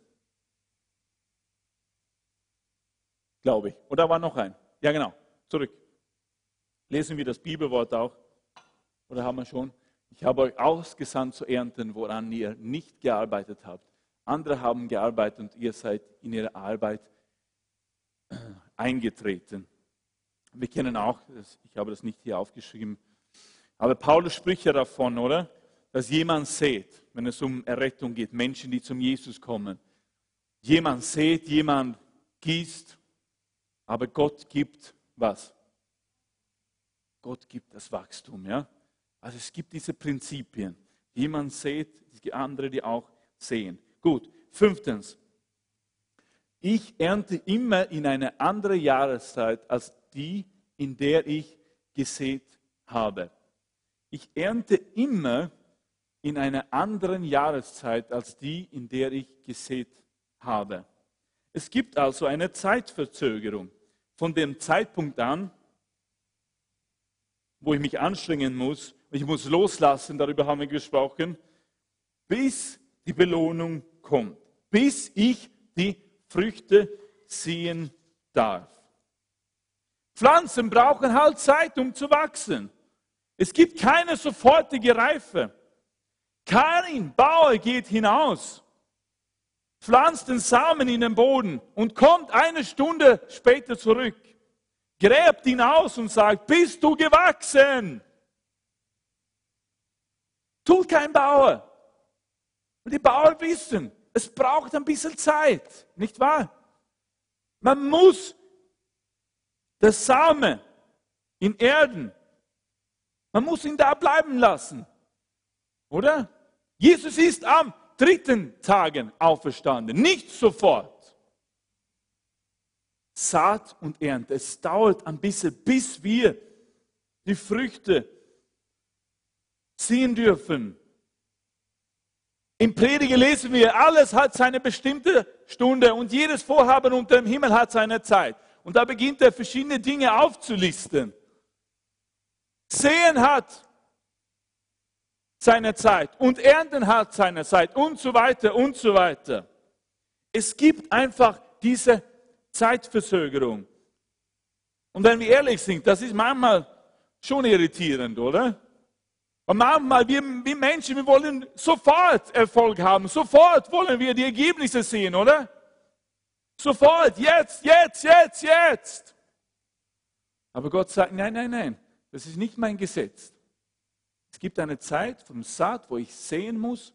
S1: glaube ich. Oder war noch ein? Ja, genau. Zurück. Lesen wir das Bibelwort auch. Oder haben wir schon? Ich habe euch ausgesandt zu ernten, woran ihr nicht gearbeitet habt. Andere haben gearbeitet und ihr seid in ihre Arbeit eingetreten. Wir kennen auch, ich habe das nicht hier aufgeschrieben, aber Paulus spricht ja davon, oder? Dass jemand sät, wenn es um Errettung geht, Menschen, die zum Jesus kommen. Jemand sät, jemand gießt, aber Gott gibt was? Gott gibt das Wachstum, ja? Also es gibt diese Prinzipien. Jemand sät, die andere, die auch sehen. Gut, fünftens. Ich ernte immer in eine andere Jahreszeit als die, in der ich gesät habe. Ich ernte immer in einer anderen Jahreszeit als die, in der ich gesät habe. Es gibt also eine Zeitverzögerung von dem Zeitpunkt an, wo ich mich anstrengen muss, ich muss loslassen, darüber haben wir gesprochen, bis die Belohnung kommt, bis ich die Früchte sehen darf. Pflanzen brauchen halt Zeit, um zu wachsen. Es gibt keine sofortige Reife. Kein Bauer geht hinaus, pflanzt den Samen in den Boden und kommt eine Stunde später zurück, gräbt ihn aus und sagt, bist du gewachsen? Tut kein Bauer. Und die Bauern wissen, es braucht ein bisschen Zeit, nicht wahr? Man muss das Samen in Erden, man muss ihn da bleiben lassen. Oder? Jesus ist am dritten Tagen auferstanden, nicht sofort. Saat und Ernte, es dauert ein bisschen, bis wir die Früchte sehen dürfen. Im Prediger lesen wir, alles hat seine bestimmte Stunde und jedes Vorhaben unter dem Himmel hat seine Zeit. Und da beginnt er, verschiedene Dinge aufzulisten. Sehen hat seine Zeit und Ernten hat seine Zeit und so weiter und so weiter. Es gibt einfach diese Zeitverzögerung. Und wenn wir ehrlich sind, das ist manchmal schon irritierend, oder? Und manchmal, wir, wir Menschen, wir wollen sofort Erfolg haben, sofort wollen wir die Ergebnisse sehen, oder? Sofort, jetzt, jetzt, jetzt, jetzt. Aber Gott sagt, nein, nein, nein, das ist nicht mein Gesetz. Es gibt eine Zeit vom Saat, wo ich sehen muss.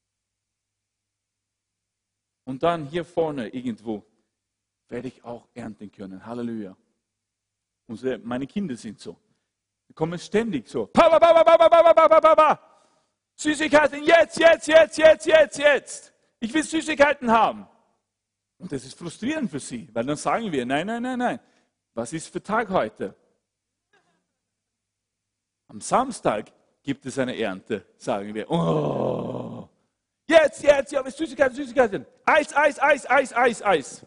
S1: Und dann hier vorne irgendwo werde ich auch ernten können. Halleluja. Unsere, meine Kinder sind so. Die kommen ständig so. Pa, pa, pa, pa, pa, pa, pa, pa, pa, pa. Süßigkeiten, jetzt, jetzt, jetzt, jetzt, jetzt, jetzt. Ich will Süßigkeiten haben. Und das ist frustrierend für sie, weil dann sagen wir, nein, nein, nein, nein. Was ist für Tag heute? Am Samstag gibt es eine Ernte, sagen wir. Oh, jetzt, jetzt, ja, Süßigkeiten, Süßigkeiten. Eis, Eis, Eis, Eis, Eis, Eis.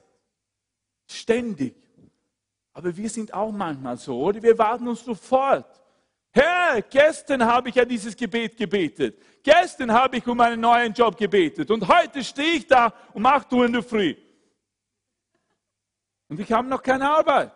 S1: Ständig. Aber wir sind auch manchmal so, oder? Wir warten uns sofort Herr, gestern habe ich ja dieses Gebet gebetet. Gestern habe ich um einen neuen Job gebetet. Und heute stehe ich da um acht Uhr in der Früh. Und ich habe noch keine Arbeit.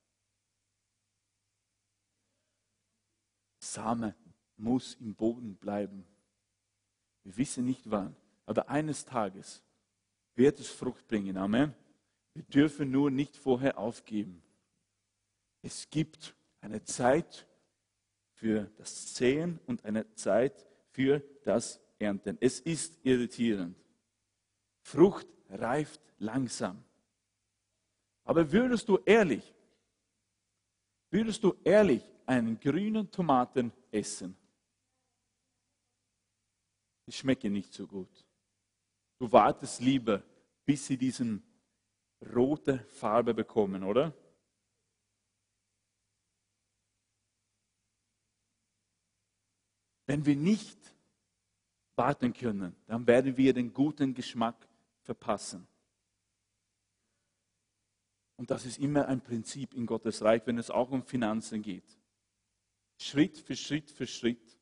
S1: Same muss im Boden bleiben. Wir wissen nicht wann, aber eines Tages wird es Frucht bringen. Amen. Wir dürfen nur nicht vorher aufgeben. Es gibt eine Zeit für das Säen und eine Zeit für das Ernten. Es ist irritierend. Frucht reift langsam. Aber würdest du ehrlich, würdest du ehrlich einen grünen Tomaten essen? Die schmecken nicht so gut. Du wartest lieber, bis sie diese rote Farbe bekommen, oder? Wenn wir nicht warten können, dann werden wir den guten Geschmack verpassen. Und das ist immer ein Prinzip in Gottes Reich, wenn es auch um Finanzen geht. Schritt für Schritt für Schritt.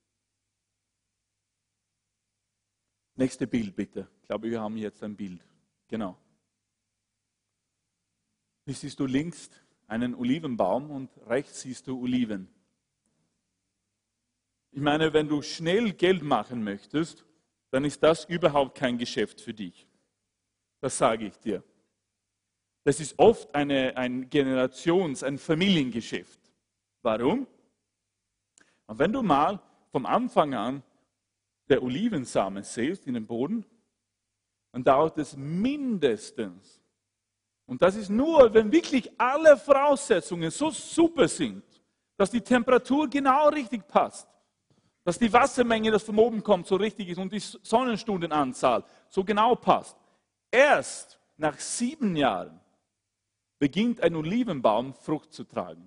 S1: Nächste Bild bitte. Ich glaube, wir haben jetzt ein Bild. Genau. Hier siehst du links einen Olivenbaum und rechts siehst du Oliven. Ich meine, wenn du schnell Geld machen möchtest, dann ist das überhaupt kein Geschäft für dich. Das sage ich dir. Das ist oft eine, ein Generations-, ein Familiengeschäft. Warum? Und wenn du mal vom Anfang an der Olivensamen säst in den Boden, dann dauert es mindestens, und das ist nur, wenn wirklich alle Voraussetzungen so super sind, dass die Temperatur genau richtig passt, dass die Wassermenge, das von oben kommt, so richtig ist und die Sonnenstundenanzahl so genau passt. Erst nach sieben Jahren beginnt ein Olivenbaum Frucht zu tragen.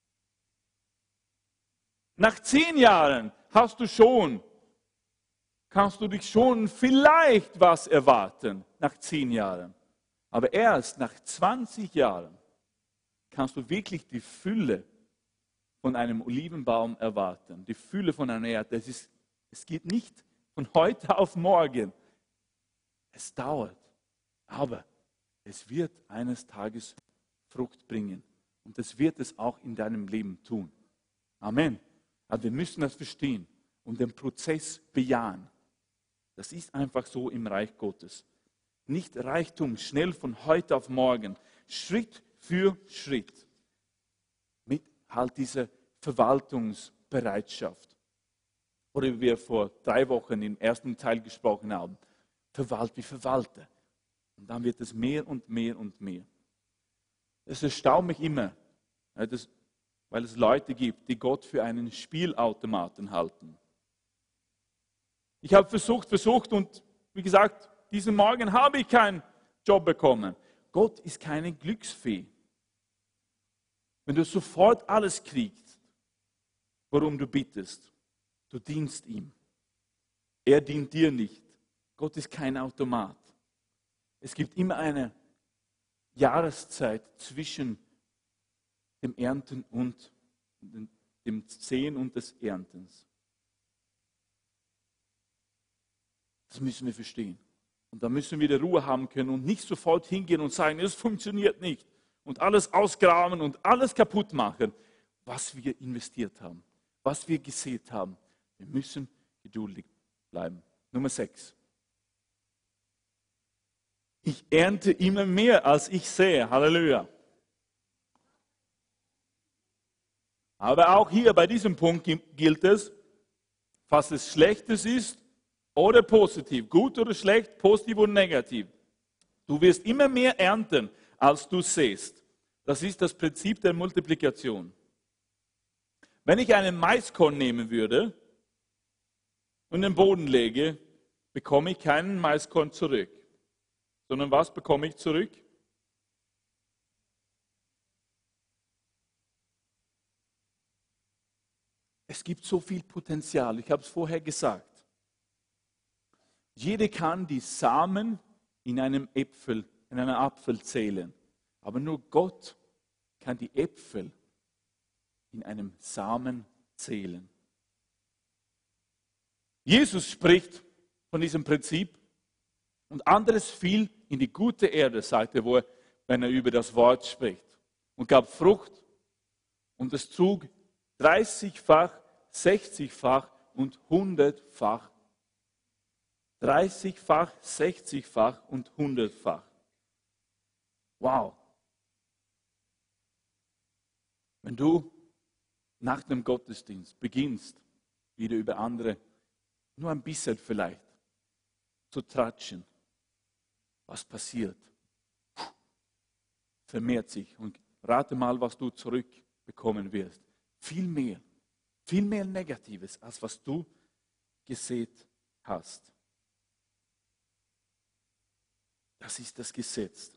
S1: Nach zehn Jahren hast du schon, kannst du dich schon vielleicht was erwarten, nach zehn Jahren. Aber erst nach zwanzig Jahren kannst du wirklich die Fülle von einem Olivenbaum erwarten. Die Fülle von einer Erde. Es, ist, es geht nicht von heute auf morgen. Es dauert. Aber es wird eines Tages Frucht bringen. Und es wird es auch in deinem Leben tun. Amen. Aber wir müssen das verstehen und den Prozess bejahen. Das ist einfach so im Reich Gottes. Nicht Reichtum schnell von heute auf morgen, Schritt für Schritt. Mit halt dieser Verwaltungsbereitschaft. Oder wie wir vor drei Wochen im ersten Teil gesprochen haben. Verwalt wie Verwalter. Und dann wird es mehr und mehr und mehr. Es erstaunt mich immer, weil es Leute gibt, die Gott für einen Spielautomaten halten. Ich habe versucht, versucht und wie gesagt, diesen Morgen habe ich keinen Job bekommen. Gott ist keine Glücksfee. Wenn du sofort alles kriegst, worum du bittest, du dienst ihm. Er dient dir nicht. Gott ist kein Automat. Es gibt immer eine Jahreszeit zwischen dem Ernten und dem Säen und des Erntens. Das müssen wir verstehen. Und da müssen wir die Ruhe haben können und nicht sofort hingehen und sagen, es funktioniert nicht. Und alles ausgraben und alles kaputt machen, was wir investiert haben, was wir gesät haben. Wir müssen geduldig bleiben. Nummer sechs. Ich ernte immer mehr, als ich sehe. Halleluja. Aber auch hier bei diesem Punkt gilt es, was es Schlechtes ist oder positiv, gut oder schlecht, positiv oder negativ. Du wirst immer mehr ernten, als du säst. Das ist das Prinzip der Multiplikation. Wenn ich einen Maiskorn nehmen würde und den Boden lege, bekomme ich keinen Maiskorn zurück. Sondern was bekomme ich zurück? Es gibt so viel Potenzial. Ich habe es vorher gesagt. Jeder kann die Samen in einem Äpfel, in einem Apfel zählen. Aber nur Gott kann die Äpfel in einem Samen zählen. Jesus spricht von diesem Prinzip und anderes fiel in die gute Erde, sagt er, wo er, wenn er über das Wort spricht, und gab Frucht und es zog dreißigfach, sechzigfach und hundertfach. dreißigfach, sechzigfach und hundertfach. Wow. Wenn du nach dem Gottesdienst beginnst, wieder über andere, nur ein bisschen vielleicht, zu tratschen, was passiert? Vermehrt sich und rate mal, was du zurückbekommen wirst. Viel mehr, viel mehr Negatives, als was du gesät hast. Das ist das Gesetz.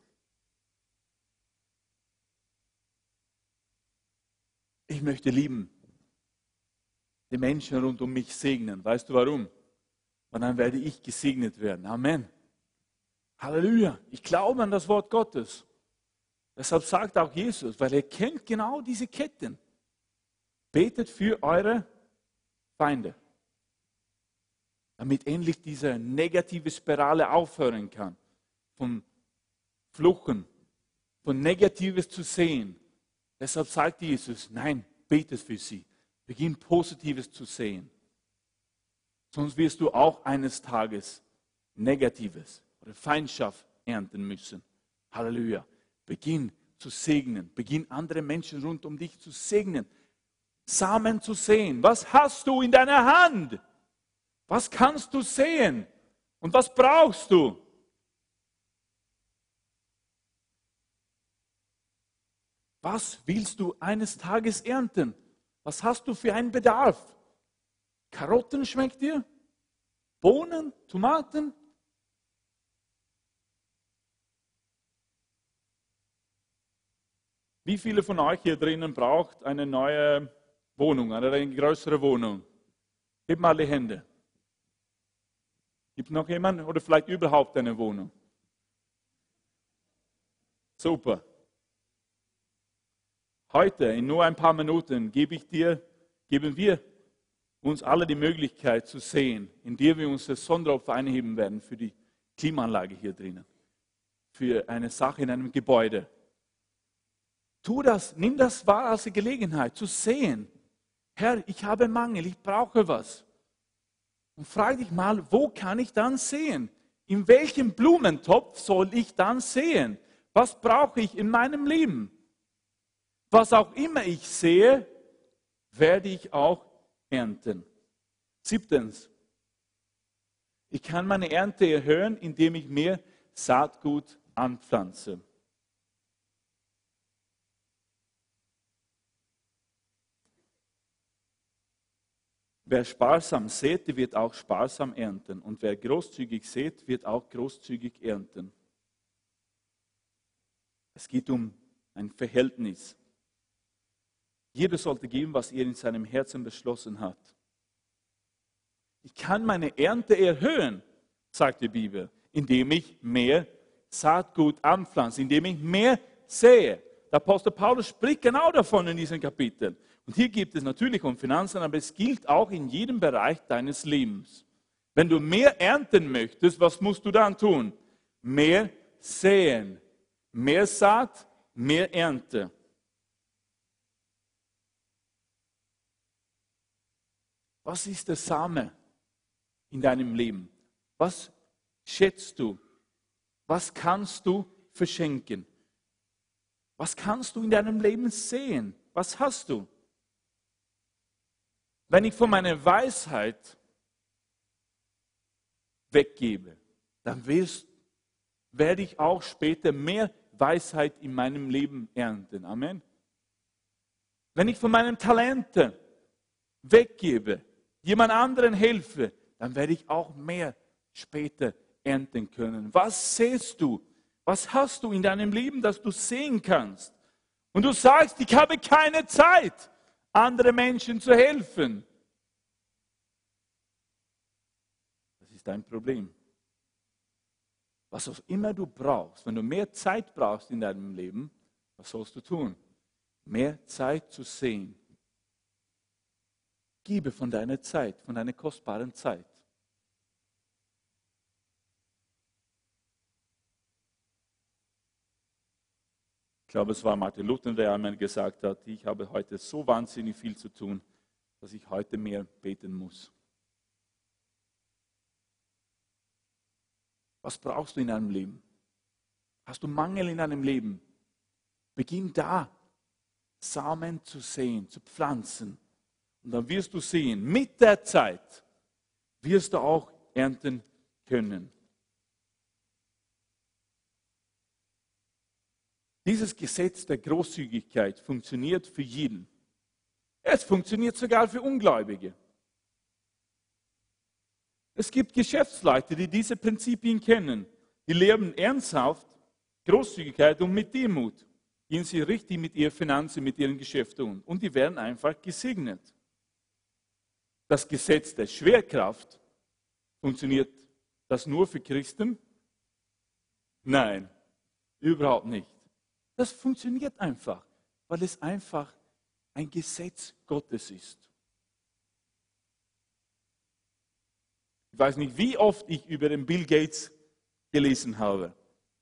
S1: Ich möchte lieben, die Menschen rund um mich segnen. Weißt du warum? Und dann werde ich gesegnet werden. Amen. Halleluja. Ich glaube an das Wort Gottes. Deshalb sagt auch Jesus, weil er kennt genau diese Ketten. Betet für eure Feinde. Damit endlich diese negative Spirale aufhören kann. Von Fluchen, von Negatives zu sehen. Deshalb sagt Jesus, nein, betet für sie. Beginn Positives zu sehen. Sonst wirst du auch eines Tages Negatives oder Feindschaft ernten müssen. Halleluja. Beginn zu segnen. Beginn andere Menschen rund um dich zu segnen. Samen zu sehen. Was hast du in deiner Hand? Was kannst du sehen? Und was brauchst du? Was willst du eines Tages ernten? Was hast du für einen Bedarf? Karotten schmeckt dir? Bohnen? Tomaten? Wie viele von euch hier drinnen braucht eine neue Wohnung, eine größere Wohnung? Gebt mal die Hände. Gibt es noch jemanden oder vielleicht überhaupt eine Wohnung? Super. Heute, in nur ein paar Minuten, gebe ich dir, geben wir uns alle die Möglichkeit zu sehen, indem wir uns das Sonderopfer einheben werden für die Klimaanlage hier drinnen, für eine Sache in einem Gebäude. Tu das, nimm das wahr als eine Gelegenheit, zu sehen, Herr, ich habe Mangel, ich brauche was. Und frage dich mal, wo kann ich dann sehen? In welchem Blumentopf soll ich dann sehen? Was brauche ich in meinem Leben? Was auch immer ich sehe, werde ich auch ernten. Siebtens. Ich kann meine Ernte erhöhen, indem ich mehr Saatgut anpflanze. Wer sparsam sät, wird auch sparsam ernten. Und wer großzügig sät, wird auch großzügig ernten. Es geht um ein Verhältnis. Jeder sollte geben, was er in seinem Herzen beschlossen hat. Ich kann meine Ernte erhöhen, sagt die Bibel, indem ich mehr Saatgut anpflanze, indem ich mehr sähe. Der Apostel Paulus spricht genau davon in diesem Kapitel. Und hier geht es natürlich um Finanzen, aber es gilt auch in jedem Bereich deines Lebens. Wenn du mehr ernten möchtest, was musst du dann tun? Mehr säen. Mehr Saat, mehr Ernte. Was ist der Same in deinem Leben? Was schätzt du? Was kannst du verschenken? Was kannst du in deinem Leben sehen? Was hast du? Wenn ich von meiner Weisheit weggebe, dann wirst, werde ich auch später mehr Weisheit in meinem Leben ernten. Amen. Wenn ich von meinen Talenten weggebe, jemand anderen helfe, dann werde ich auch mehr später ernten können. Was siehst du? Was hast du in deinem Leben, das du sehen kannst? Und du sagst, ich habe keine Zeit, anderen Menschen zu helfen. Das ist dein Problem. Was auch immer du brauchst, wenn du mehr Zeit brauchst in deinem Leben, was sollst du tun? Mehr Zeit zu sehen. Gebe von deiner Zeit, von deiner kostbaren Zeit. Ich glaube, es war Martin Luther, der einmal gesagt hat, ich habe heute so wahnsinnig viel zu tun, dass ich heute mehr beten muss. Was brauchst du in deinem Leben? Hast du Mangel in deinem Leben? Beginn da, Samen zu säen, zu pflanzen. Und dann wirst du sehen, mit der Zeit wirst du auch ernten können. Dieses Gesetz der Großzügigkeit funktioniert für jeden. Es funktioniert sogar für Ungläubige. Es gibt Geschäftsleute, die diese Prinzipien kennen. Die leben ernsthaft Großzügigkeit und mit Demut. Gehen sie richtig mit ihren Finanzen, mit ihren Geschäften um. Und die werden einfach gesegnet. Das Gesetz der Schwerkraft, funktioniert das nur für Christen? Nein, überhaupt nicht. Das funktioniert einfach, weil es einfach ein Gesetz Gottes ist. Ich weiß nicht, wie oft ich über den Bill Gates gelesen habe.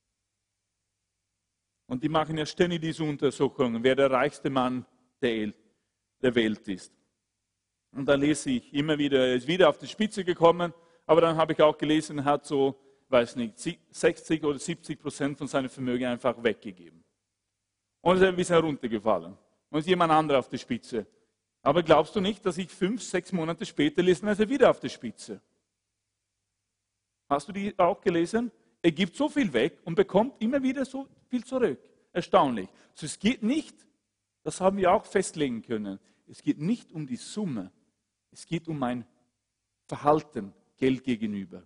S1: Und die machen ja ständig diese Untersuchungen, wer der reichste Mann der Welt ist. Und dann lese ich immer wieder, er ist wieder auf die Spitze gekommen, aber dann habe ich auch gelesen, er hat so, weiß nicht, sechzig oder siebzig Prozent von seinem Vermögen einfach weggegeben. Und ist ein bisschen heruntergefallen. Und ist jemand anderer auf die Spitze. Aber glaubst du nicht, dass ich fünf, sechs Monate später lese, dann ist er wieder auf der Spitze? Hast du die auch gelesen? Er gibt so viel weg und bekommt immer wieder so viel zurück. Erstaunlich. Also es geht nicht, das haben wir auch festlegen können, es geht nicht um die Summe, es geht um mein Verhalten Geld gegenüber.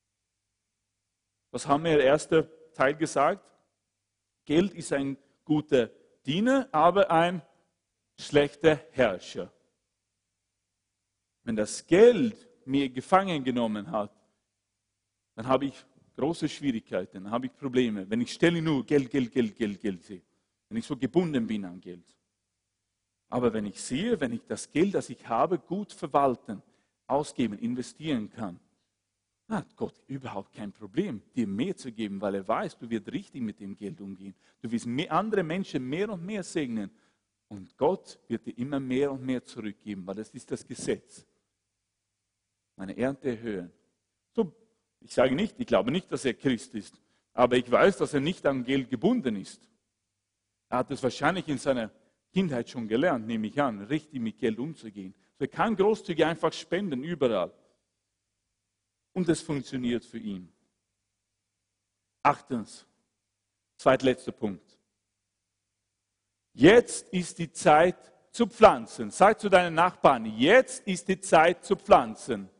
S1: Was haben wir im ersten Teil gesagt? Geld ist ein guter Diener, aber ein schlechter Herrscher. Wenn das Geld mir gefangen genommen hat, dann habe ich große Schwierigkeiten, dann habe ich Probleme. Wenn ich ständig nur Geld, Geld, Geld, Geld, Geld sehe, wenn ich so gebunden bin an Geld. Aber wenn ich sehe, wenn ich das Geld, das ich habe, gut verwalten, ausgeben, investieren kann, hat Gott überhaupt kein Problem, dir mehr zu geben, weil er weiß, du wirst richtig mit dem Geld umgehen. Du wirst mehr, andere Menschen mehr und mehr segnen. Und Gott wird dir immer mehr und mehr zurückgeben, weil das ist das Gesetz. Meine Ernte erhöhen. So, ich sage nicht, ich glaube nicht, dass er Christ ist, aber ich weiß, dass er nicht an Geld gebunden ist. Er hat es wahrscheinlich in seiner Kindheit schon gelernt, nehme ich an, richtig mit Geld umzugehen. So, er kann großzügig einfach spenden, überall. Und es funktioniert für ihn. Achtens, zweitletzter Punkt. Jetzt ist die Zeit zu pflanzen. Sag zu deinen Nachbarn, jetzt ist die Zeit zu pflanzen.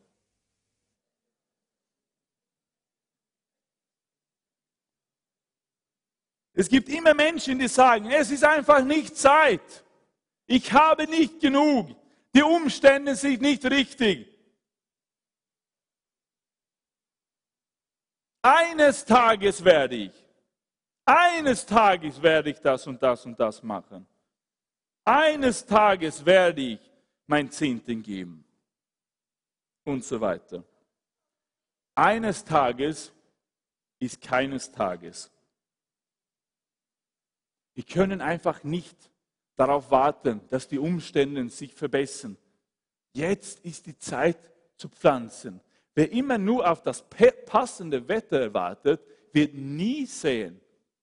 S1: Es gibt immer Menschen, die sagen, es ist einfach nicht Zeit. Ich habe nicht genug. Die Umstände sind nicht richtig. Eines Tages werde ich, eines Tages werde ich das und das und das machen. Eines Tages werde ich mein Zehnten geben. Und so weiter. Eines Tages ist keines Tages. Wir können einfach nicht darauf warten, dass die Umstände sich verbessern. Jetzt ist die Zeit zu pflanzen. Wer immer nur auf das passende Wetter wartet, wird nie säen.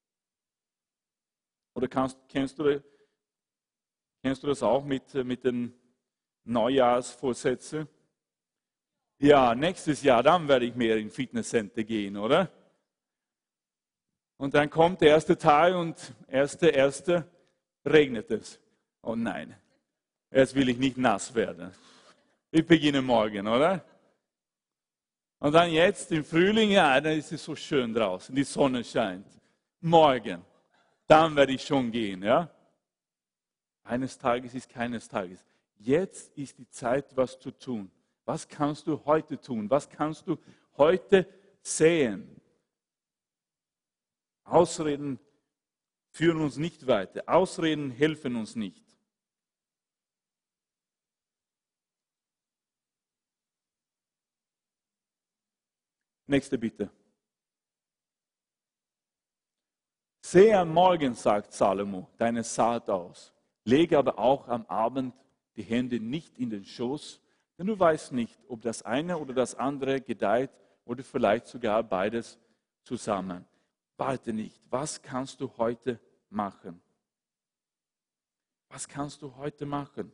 S1: Oder kannst, kennst, du, kennst du das auch mit, mit den Neujahrsvorsätzen? Ja, nächstes Jahr, dann werde ich mehr in Fitnesscenter gehen, oder? Und dann kommt der erste Tag und erste, erste regnet es. Oh nein, jetzt will ich nicht nass werden. Ich beginne morgen, oder? Und dann jetzt im Frühling, ja, dann ist es so schön draußen, die Sonne scheint. Morgen, dann werde ich schon gehen, ja? Eines Tages ist keines Tages. Jetzt ist die Zeit, was zu tun. Was kannst du heute tun? Was kannst du heute säen? Ausreden führen uns nicht weiter. Ausreden helfen uns nicht. Nächste bitte. Sehe am Morgen, sagt Salomo, deine Saat aus. Lege aber auch am Abend die Hände nicht in den Schoß, denn du weißt nicht, ob das eine oder das andere gedeiht oder vielleicht sogar beides zusammen. Warte nicht. Was kannst du heute machen? Was kannst du heute machen?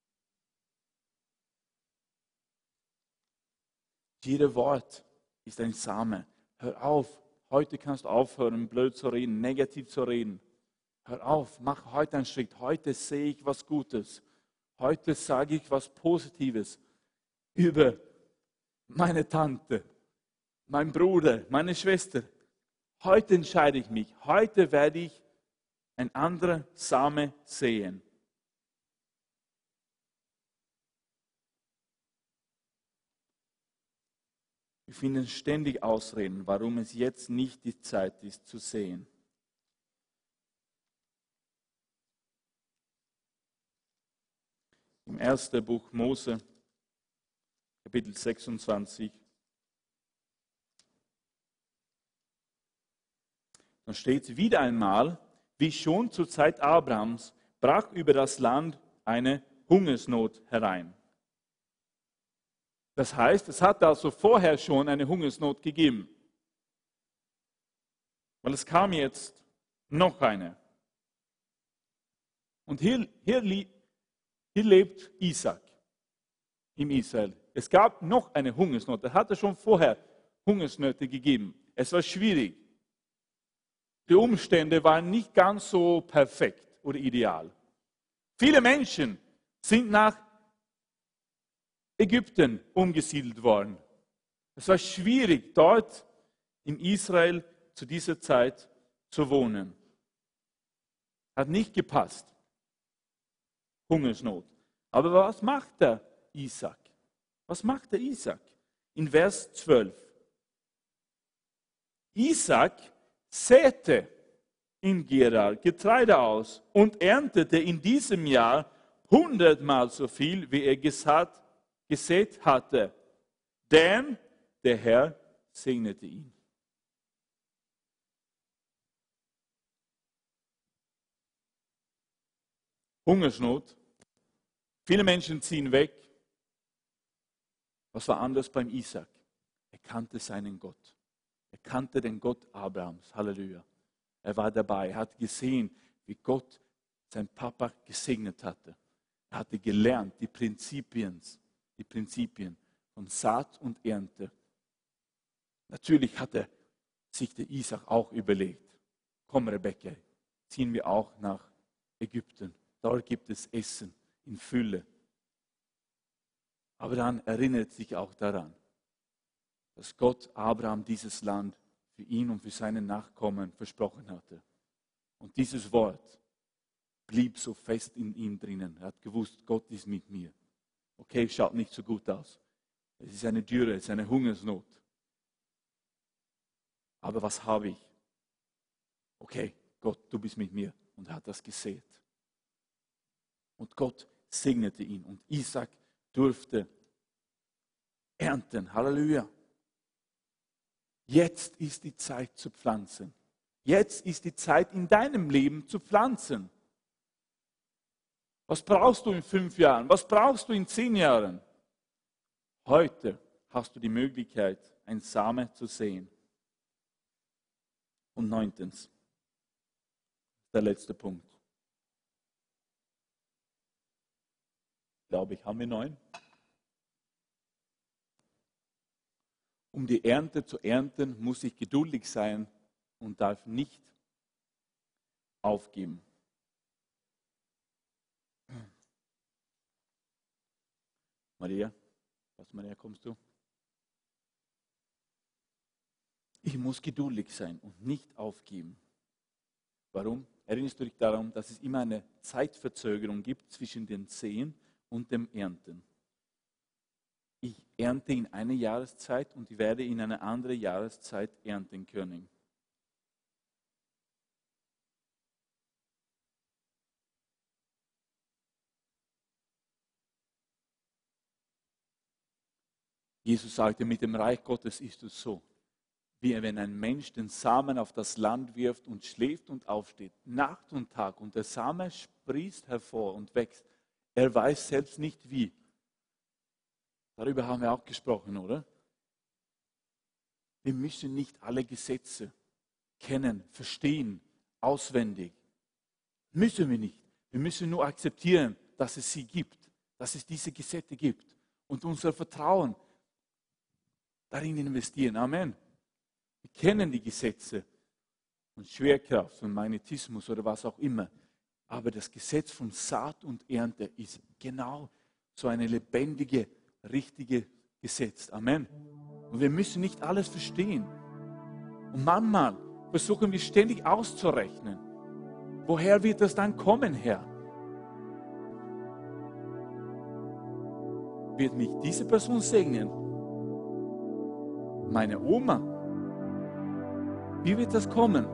S1: Jedes Wort ist ein Same. Hör auf. Heute kannst du aufhören, blöd zu reden, negativ zu reden. Hör auf, mach heute einen Schritt. Heute sehe ich was Gutes. Heute sage ich was Positives über meine Tante, meinen Bruder, meine Schwester. Heute entscheide ich mich. Heute werde ich ein anderer Same sehen. Wir finden ständig Ausreden, warum es jetzt nicht die Zeit ist, zu sehen. Im ersten Buch Mose, Kapitel sechsundzwanzig, da steht wieder einmal, wie schon zur Zeit Abrahams, brach über das Land eine Hungersnot herein. Das heißt, es hat also vorher schon eine Hungersnot gegeben. Weil es kam jetzt noch eine. Und hier, hier, hier lebt Isaac im Israel. Es gab noch eine Hungersnot. Es hatte schon vorher Hungersnöte gegeben. Es war schwierig. Die Umstände waren nicht ganz so perfekt oder ideal. Viele Menschen sind nach Ägypten umgesiedelt worden. Es war schwierig, dort in Israel zu dieser Zeit zu wohnen. Hat nicht gepasst. Hungersnot. Aber was macht der Isaac? Was macht der Isaac? In Vers zwölf. Isaac säte in Gerar Getreide aus und erntete in diesem Jahr hundertmal so viel, wie er gesagt gesät hatte, denn der Herr segnete ihn. Hungersnot. Viele Menschen ziehen weg. Was war anders beim Isaac? Er kannte seinen Gott. Er kannte den Gott Abrahams. Halleluja. Er war dabei. Er hat gesehen, wie Gott sein Papa gesegnet hatte. Er hatte gelernt, die Prinzipien die Prinzipien von Saat und Ernte. Natürlich hat er sich der Isaac auch überlegt, komm Rebekka, ziehen wir auch nach Ägypten. Dort gibt es Essen in Fülle. Aber dann erinnert sich auch daran, dass Gott Abraham dieses Land für ihn und für seine Nachkommen versprochen hatte. Und dieses Wort blieb so fest in ihm drinnen. Er hat gewusst, Gott ist mit mir. Okay, schaut nicht so gut aus. Es ist eine Dürre, es ist eine Hungersnot. Aber was habe ich? Okay, Gott, du bist mit mir. Und er hat das gesät. Und Gott segnete ihn. Und Isaac durfte ernten. Halleluja. Jetzt ist die Zeit zu pflanzen. Jetzt ist die Zeit in deinem Leben zu pflanzen. Was brauchst du in fünf Jahren? Was brauchst du in zehn Jahren? Heute hast du die Möglichkeit, ein Same zu sehen. Und neuntens, der letzte Punkt. Glaube ich, haben wir neun? Um die Ernte zu ernten, muss ich geduldig sein und darf nicht aufgeben. Maria, was Maria, kommst du? Ich muss geduldig sein und nicht aufgeben. Warum? Erinnerst du dich daran, dass es immer eine Zeitverzögerung gibt zwischen dem Säen und dem Ernten? Ich ernte in einer Jahreszeit und ich werde in eine andere Jahreszeit ernten können. Jesus sagte, mit dem Reich Gottes ist es so. wie wenn ein Mensch den Samen auf das Land wirft und schläft und aufsteht, Nacht und Tag, und der Same sprießt hervor und wächst. Er weiß selbst nicht wie. Darüber haben wir auch gesprochen, oder? Wir müssen nicht alle Gesetze kennen, verstehen, auswendig. Müssen wir nicht. Wir müssen nur akzeptieren, dass es sie gibt, dass es diese Gesetze gibt und unser Vertrauen darin investieren. Amen. Wir kennen die Gesetze von Schwerkraft, von Magnetismus oder was auch immer. Aber das Gesetz von Saat und Ernte ist genau so eine lebendige, richtige Gesetz. Amen. Und wir müssen nicht alles verstehen. Und manchmal versuchen wir ständig auszurechnen. Woher wird das dann kommen, Herr? Wird mich diese Person segnen? Meine Oma? Wie wird das kommen?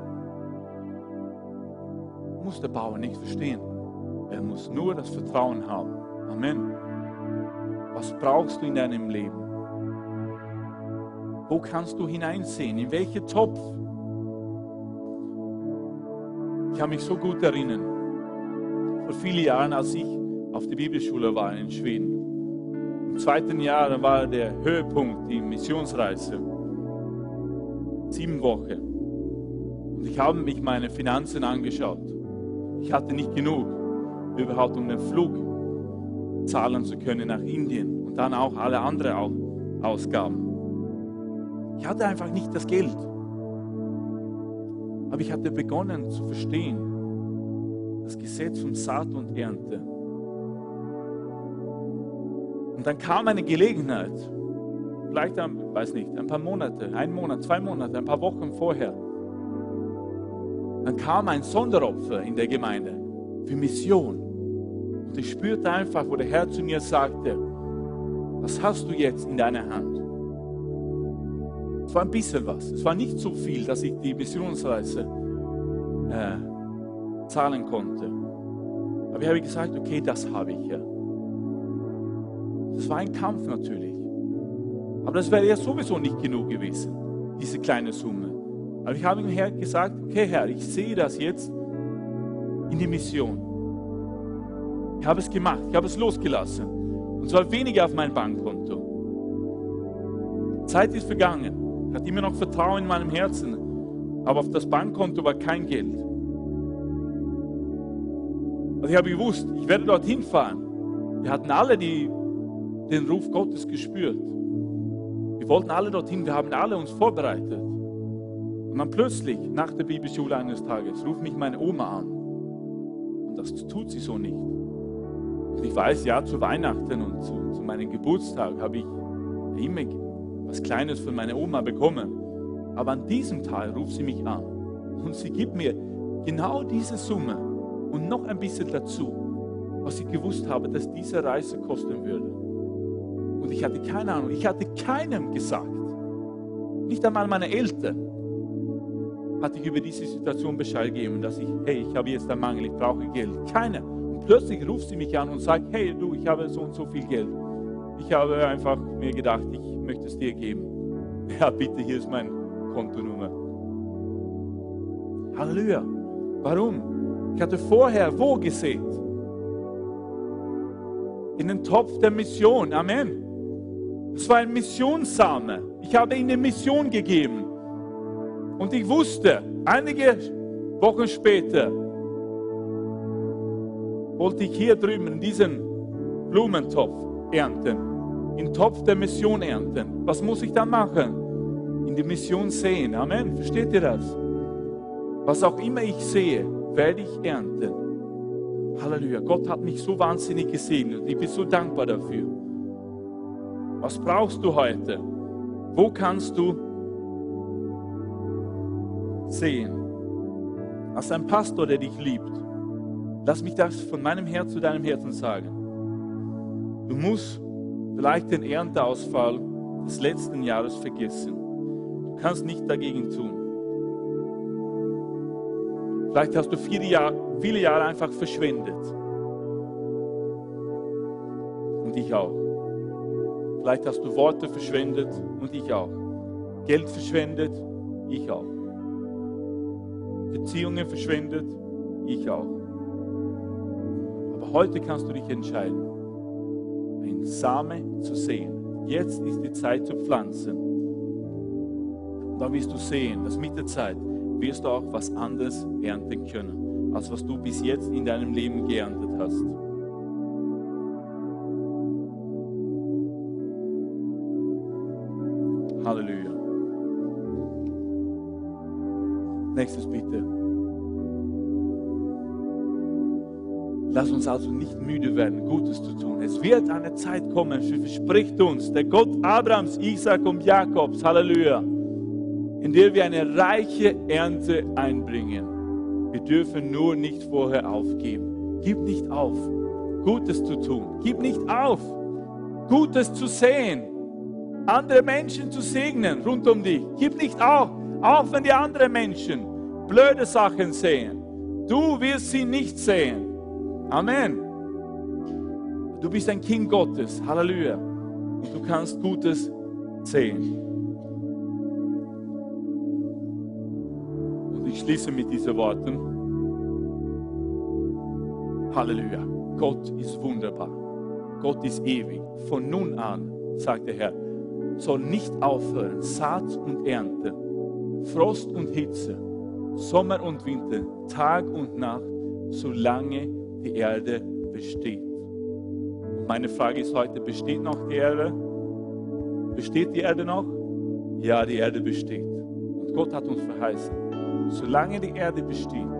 S1: Muss der Bauer nicht verstehen. Er muss nur das Vertrauen haben. Amen. Was brauchst du in deinem Leben? Wo kannst du hineinsehen? In welchen Topf? Ich kann mich so gut erinnern, vor vielen Jahren, als ich auf der Bibelschule war in Schweden. Im zweiten Jahr war der Höhepunkt, die Missionsreise. Sieben Wochen. Und ich habe mich meine Finanzen angeschaut. Ich hatte nicht genug, überhaupt um den Flug zahlen zu können nach Indien und dann auch alle anderen Ausgaben. Ich hatte einfach nicht das Geld. Aber ich hatte begonnen zu verstehen, das Gesetz von Saat und Ernte. Und dann kam eine Gelegenheit, vielleicht, ich weiß nicht, ein paar Monate, ein Monat, zwei Monate, ein paar Wochen vorher. Dann kam ein Sonderopfer in der Gemeinde für Mission. Und ich spürte einfach, wo der Herr zu mir sagte, was hast du jetzt in deiner Hand? Es war ein bisschen was. Es war nicht so viel, dass ich die Missionsreise äh, zahlen konnte. Aber ich habe gesagt, okay, das habe ich ja. Das war ein Kampf natürlich. Aber das wäre ja sowieso nicht genug gewesen, diese kleine Summe. Aber ich habe dem Herrn gesagt, okay Herr, ich sehe das jetzt in die Mission. Ich habe es gemacht, ich habe es losgelassen. Und zwar weniger auf mein Bankkonto. Zeit ist vergangen. Ich hatte immer noch Vertrauen in meinem Herzen. Aber auf das Bankkonto war kein Geld. Also ich habe gewusst, ich werde dorthin fahren. Wir hatten alle die, den Ruf Gottes gespürt. Wir wollten alle dorthin, wir haben alle uns vorbereitet. Und dann plötzlich, nach der Bibelschule eines Tages, ruft mich meine Oma an. Und das tut sie so nicht. Und ich weiß, ja, zu Weihnachten und zu, zu meinem Geburtstag habe ich immer was Kleines von meiner Oma bekommen. Aber an diesem Tag ruft sie mich an. Und sie gibt mir genau diese Summe und noch ein bisschen dazu, was ich gewusst habe, dass diese Reise kosten würde. Und ich hatte keine Ahnung, ich hatte keinem gesagt, nicht einmal meine Eltern, hatte ich über diese Situation Bescheid gegeben, dass ich, hey, ich habe jetzt einen Mangel, ich brauche Geld. Keiner. Und plötzlich ruft sie mich an und sagt, hey, du, ich habe so und so viel Geld. Ich habe einfach mir gedacht, ich möchte es dir geben. Ja, bitte, hier ist meine Kontonummer. Halleluja. Warum? Ich hatte vorher wo gesät? In den Topf der Mission. Amen. Es war ein Missionssame. Ich habe ihm eine Mission gegeben. Und ich wusste, einige Wochen später wollte ich hier drüben in diesen Blumentopf ernten. Im Topf der Mission ernten. Was muss ich dann machen? In die Mission sehen. Amen. Versteht ihr das? Was auch immer ich sehe, werde ich ernten. Halleluja. Gott hat mich so wahnsinnig gesegnet. Ich bin so dankbar dafür. Was brauchst du heute? Wo kannst du sehen? Als ein Pastor, der dich liebt, lass mich das von meinem Herz zu deinem Herzen sagen. Du musst vielleicht den Ernteausfall des letzten Jahres vergessen. Du kannst nichts dagegen tun. Vielleicht hast du viele Jahre, viele Jahre einfach verschwendet. Und ich auch. Vielleicht hast du Worte verschwendet und ich auch. Geld verschwendet Ich auch. Beziehungen verschwendet? Ich auch. Aber heute kannst du dich entscheiden, einen Samen zu sehen. Jetzt ist die Zeit zu pflanzen. Und dann wirst du sehen, dass mit der Zeit wirst du auch was anderes ernten können, als was du bis jetzt in deinem Leben geerntet hast. Halleluja. Nächstes bitte. Lass uns also nicht müde werden, Gutes zu tun. Es wird eine Zeit kommen, verspricht uns der Gott Abrahams, Isaak und Jakobs, Halleluja, in der wir eine reiche Ernte einbringen. Wir dürfen nur nicht vorher aufgeben. Gib nicht auf, Gutes zu tun. Gib nicht auf, Gutes zu sehen, andere Menschen zu segnen rund um dich. Gib nicht auf, auch wenn die anderen Menschen blöde Sachen sehen. Du wirst sie nicht sehen. Amen. Du bist ein Kind Gottes. Halleluja. Und du kannst Gutes sehen. Und ich schließe mit diesen Worten. Halleluja. Gott ist wunderbar. Gott ist ewig. Von nun an, sagt der Herr, soll nicht aufhören. Saat und Ernte, Frost und Hitze, Sommer und Winter, Tag und Nacht, solange die Erde besteht. Und meine Frage ist heute, besteht noch die Erde? Besteht die Erde noch? Ja, die Erde besteht. Und Gott hat uns verheißen, solange die Erde besteht,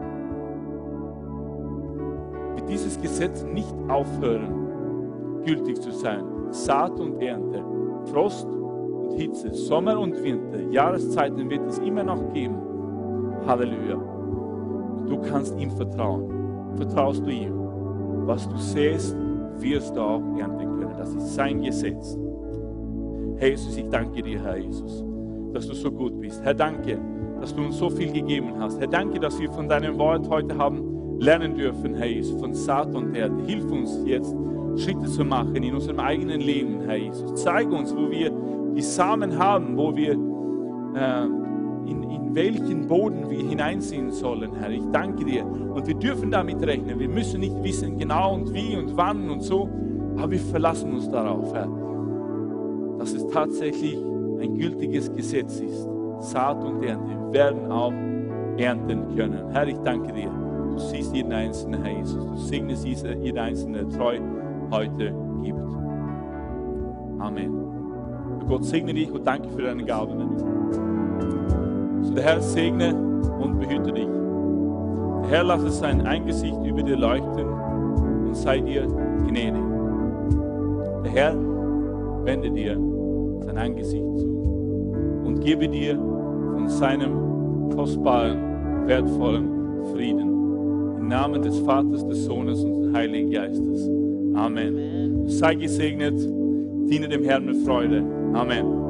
S1: wird dieses Gesetz nicht aufhören, gültig zu sein. Saat und Ernte, Frost und Hitze, Sommer und Winter, Jahreszeiten wird es immer noch geben. Halleluja. Und du kannst ihm vertrauen. Vertraust du ihm? Was du säst, wirst du auch ernten können. Das ist sein Gesetz. Herr Jesus, ich danke dir, Herr Jesus, dass du so gut bist. Herr, danke, dass du uns so viel gegeben hast. Herr, danke, dass wir von deinem Wort heute haben lernen dürfen, Herr Jesus, von Saat und Erde. Hilf uns jetzt, Schritte zu machen in unserem eigenen Leben, Herr Jesus. Zeig uns, wo wir die Samen haben, wo wir äh, in, in welchen Boden wir hineinsehen sollen, Herr. Ich danke dir. Und wir dürfen damit rechnen. Wir müssen nicht wissen genau und wie und wann und so, aber wir verlassen uns darauf, Herr, dass es tatsächlich ein gültiges Gesetz ist. Saat und Ernte werden auch ernten können. Herr, ich danke dir. Du siehst jeden Einzelnen, Herr Jesus. Du segnest jeden Einzelnen, der treu heute gibt. Amen. Gott segne dich und danke für deine Gaben. So, der Herr segne und behüte dich. Der Herr lasse sein Angesicht über dir leuchten und sei dir gnädig. Der Herr wende dir sein Angesicht zu und gebe dir von seinem kostbaren, wertvollen Frieden. Im Namen des Vaters, des Sohnes und des Heiligen Geistes. Amen. Sei gesegnet, diene dem Herrn mit Freude. Amen.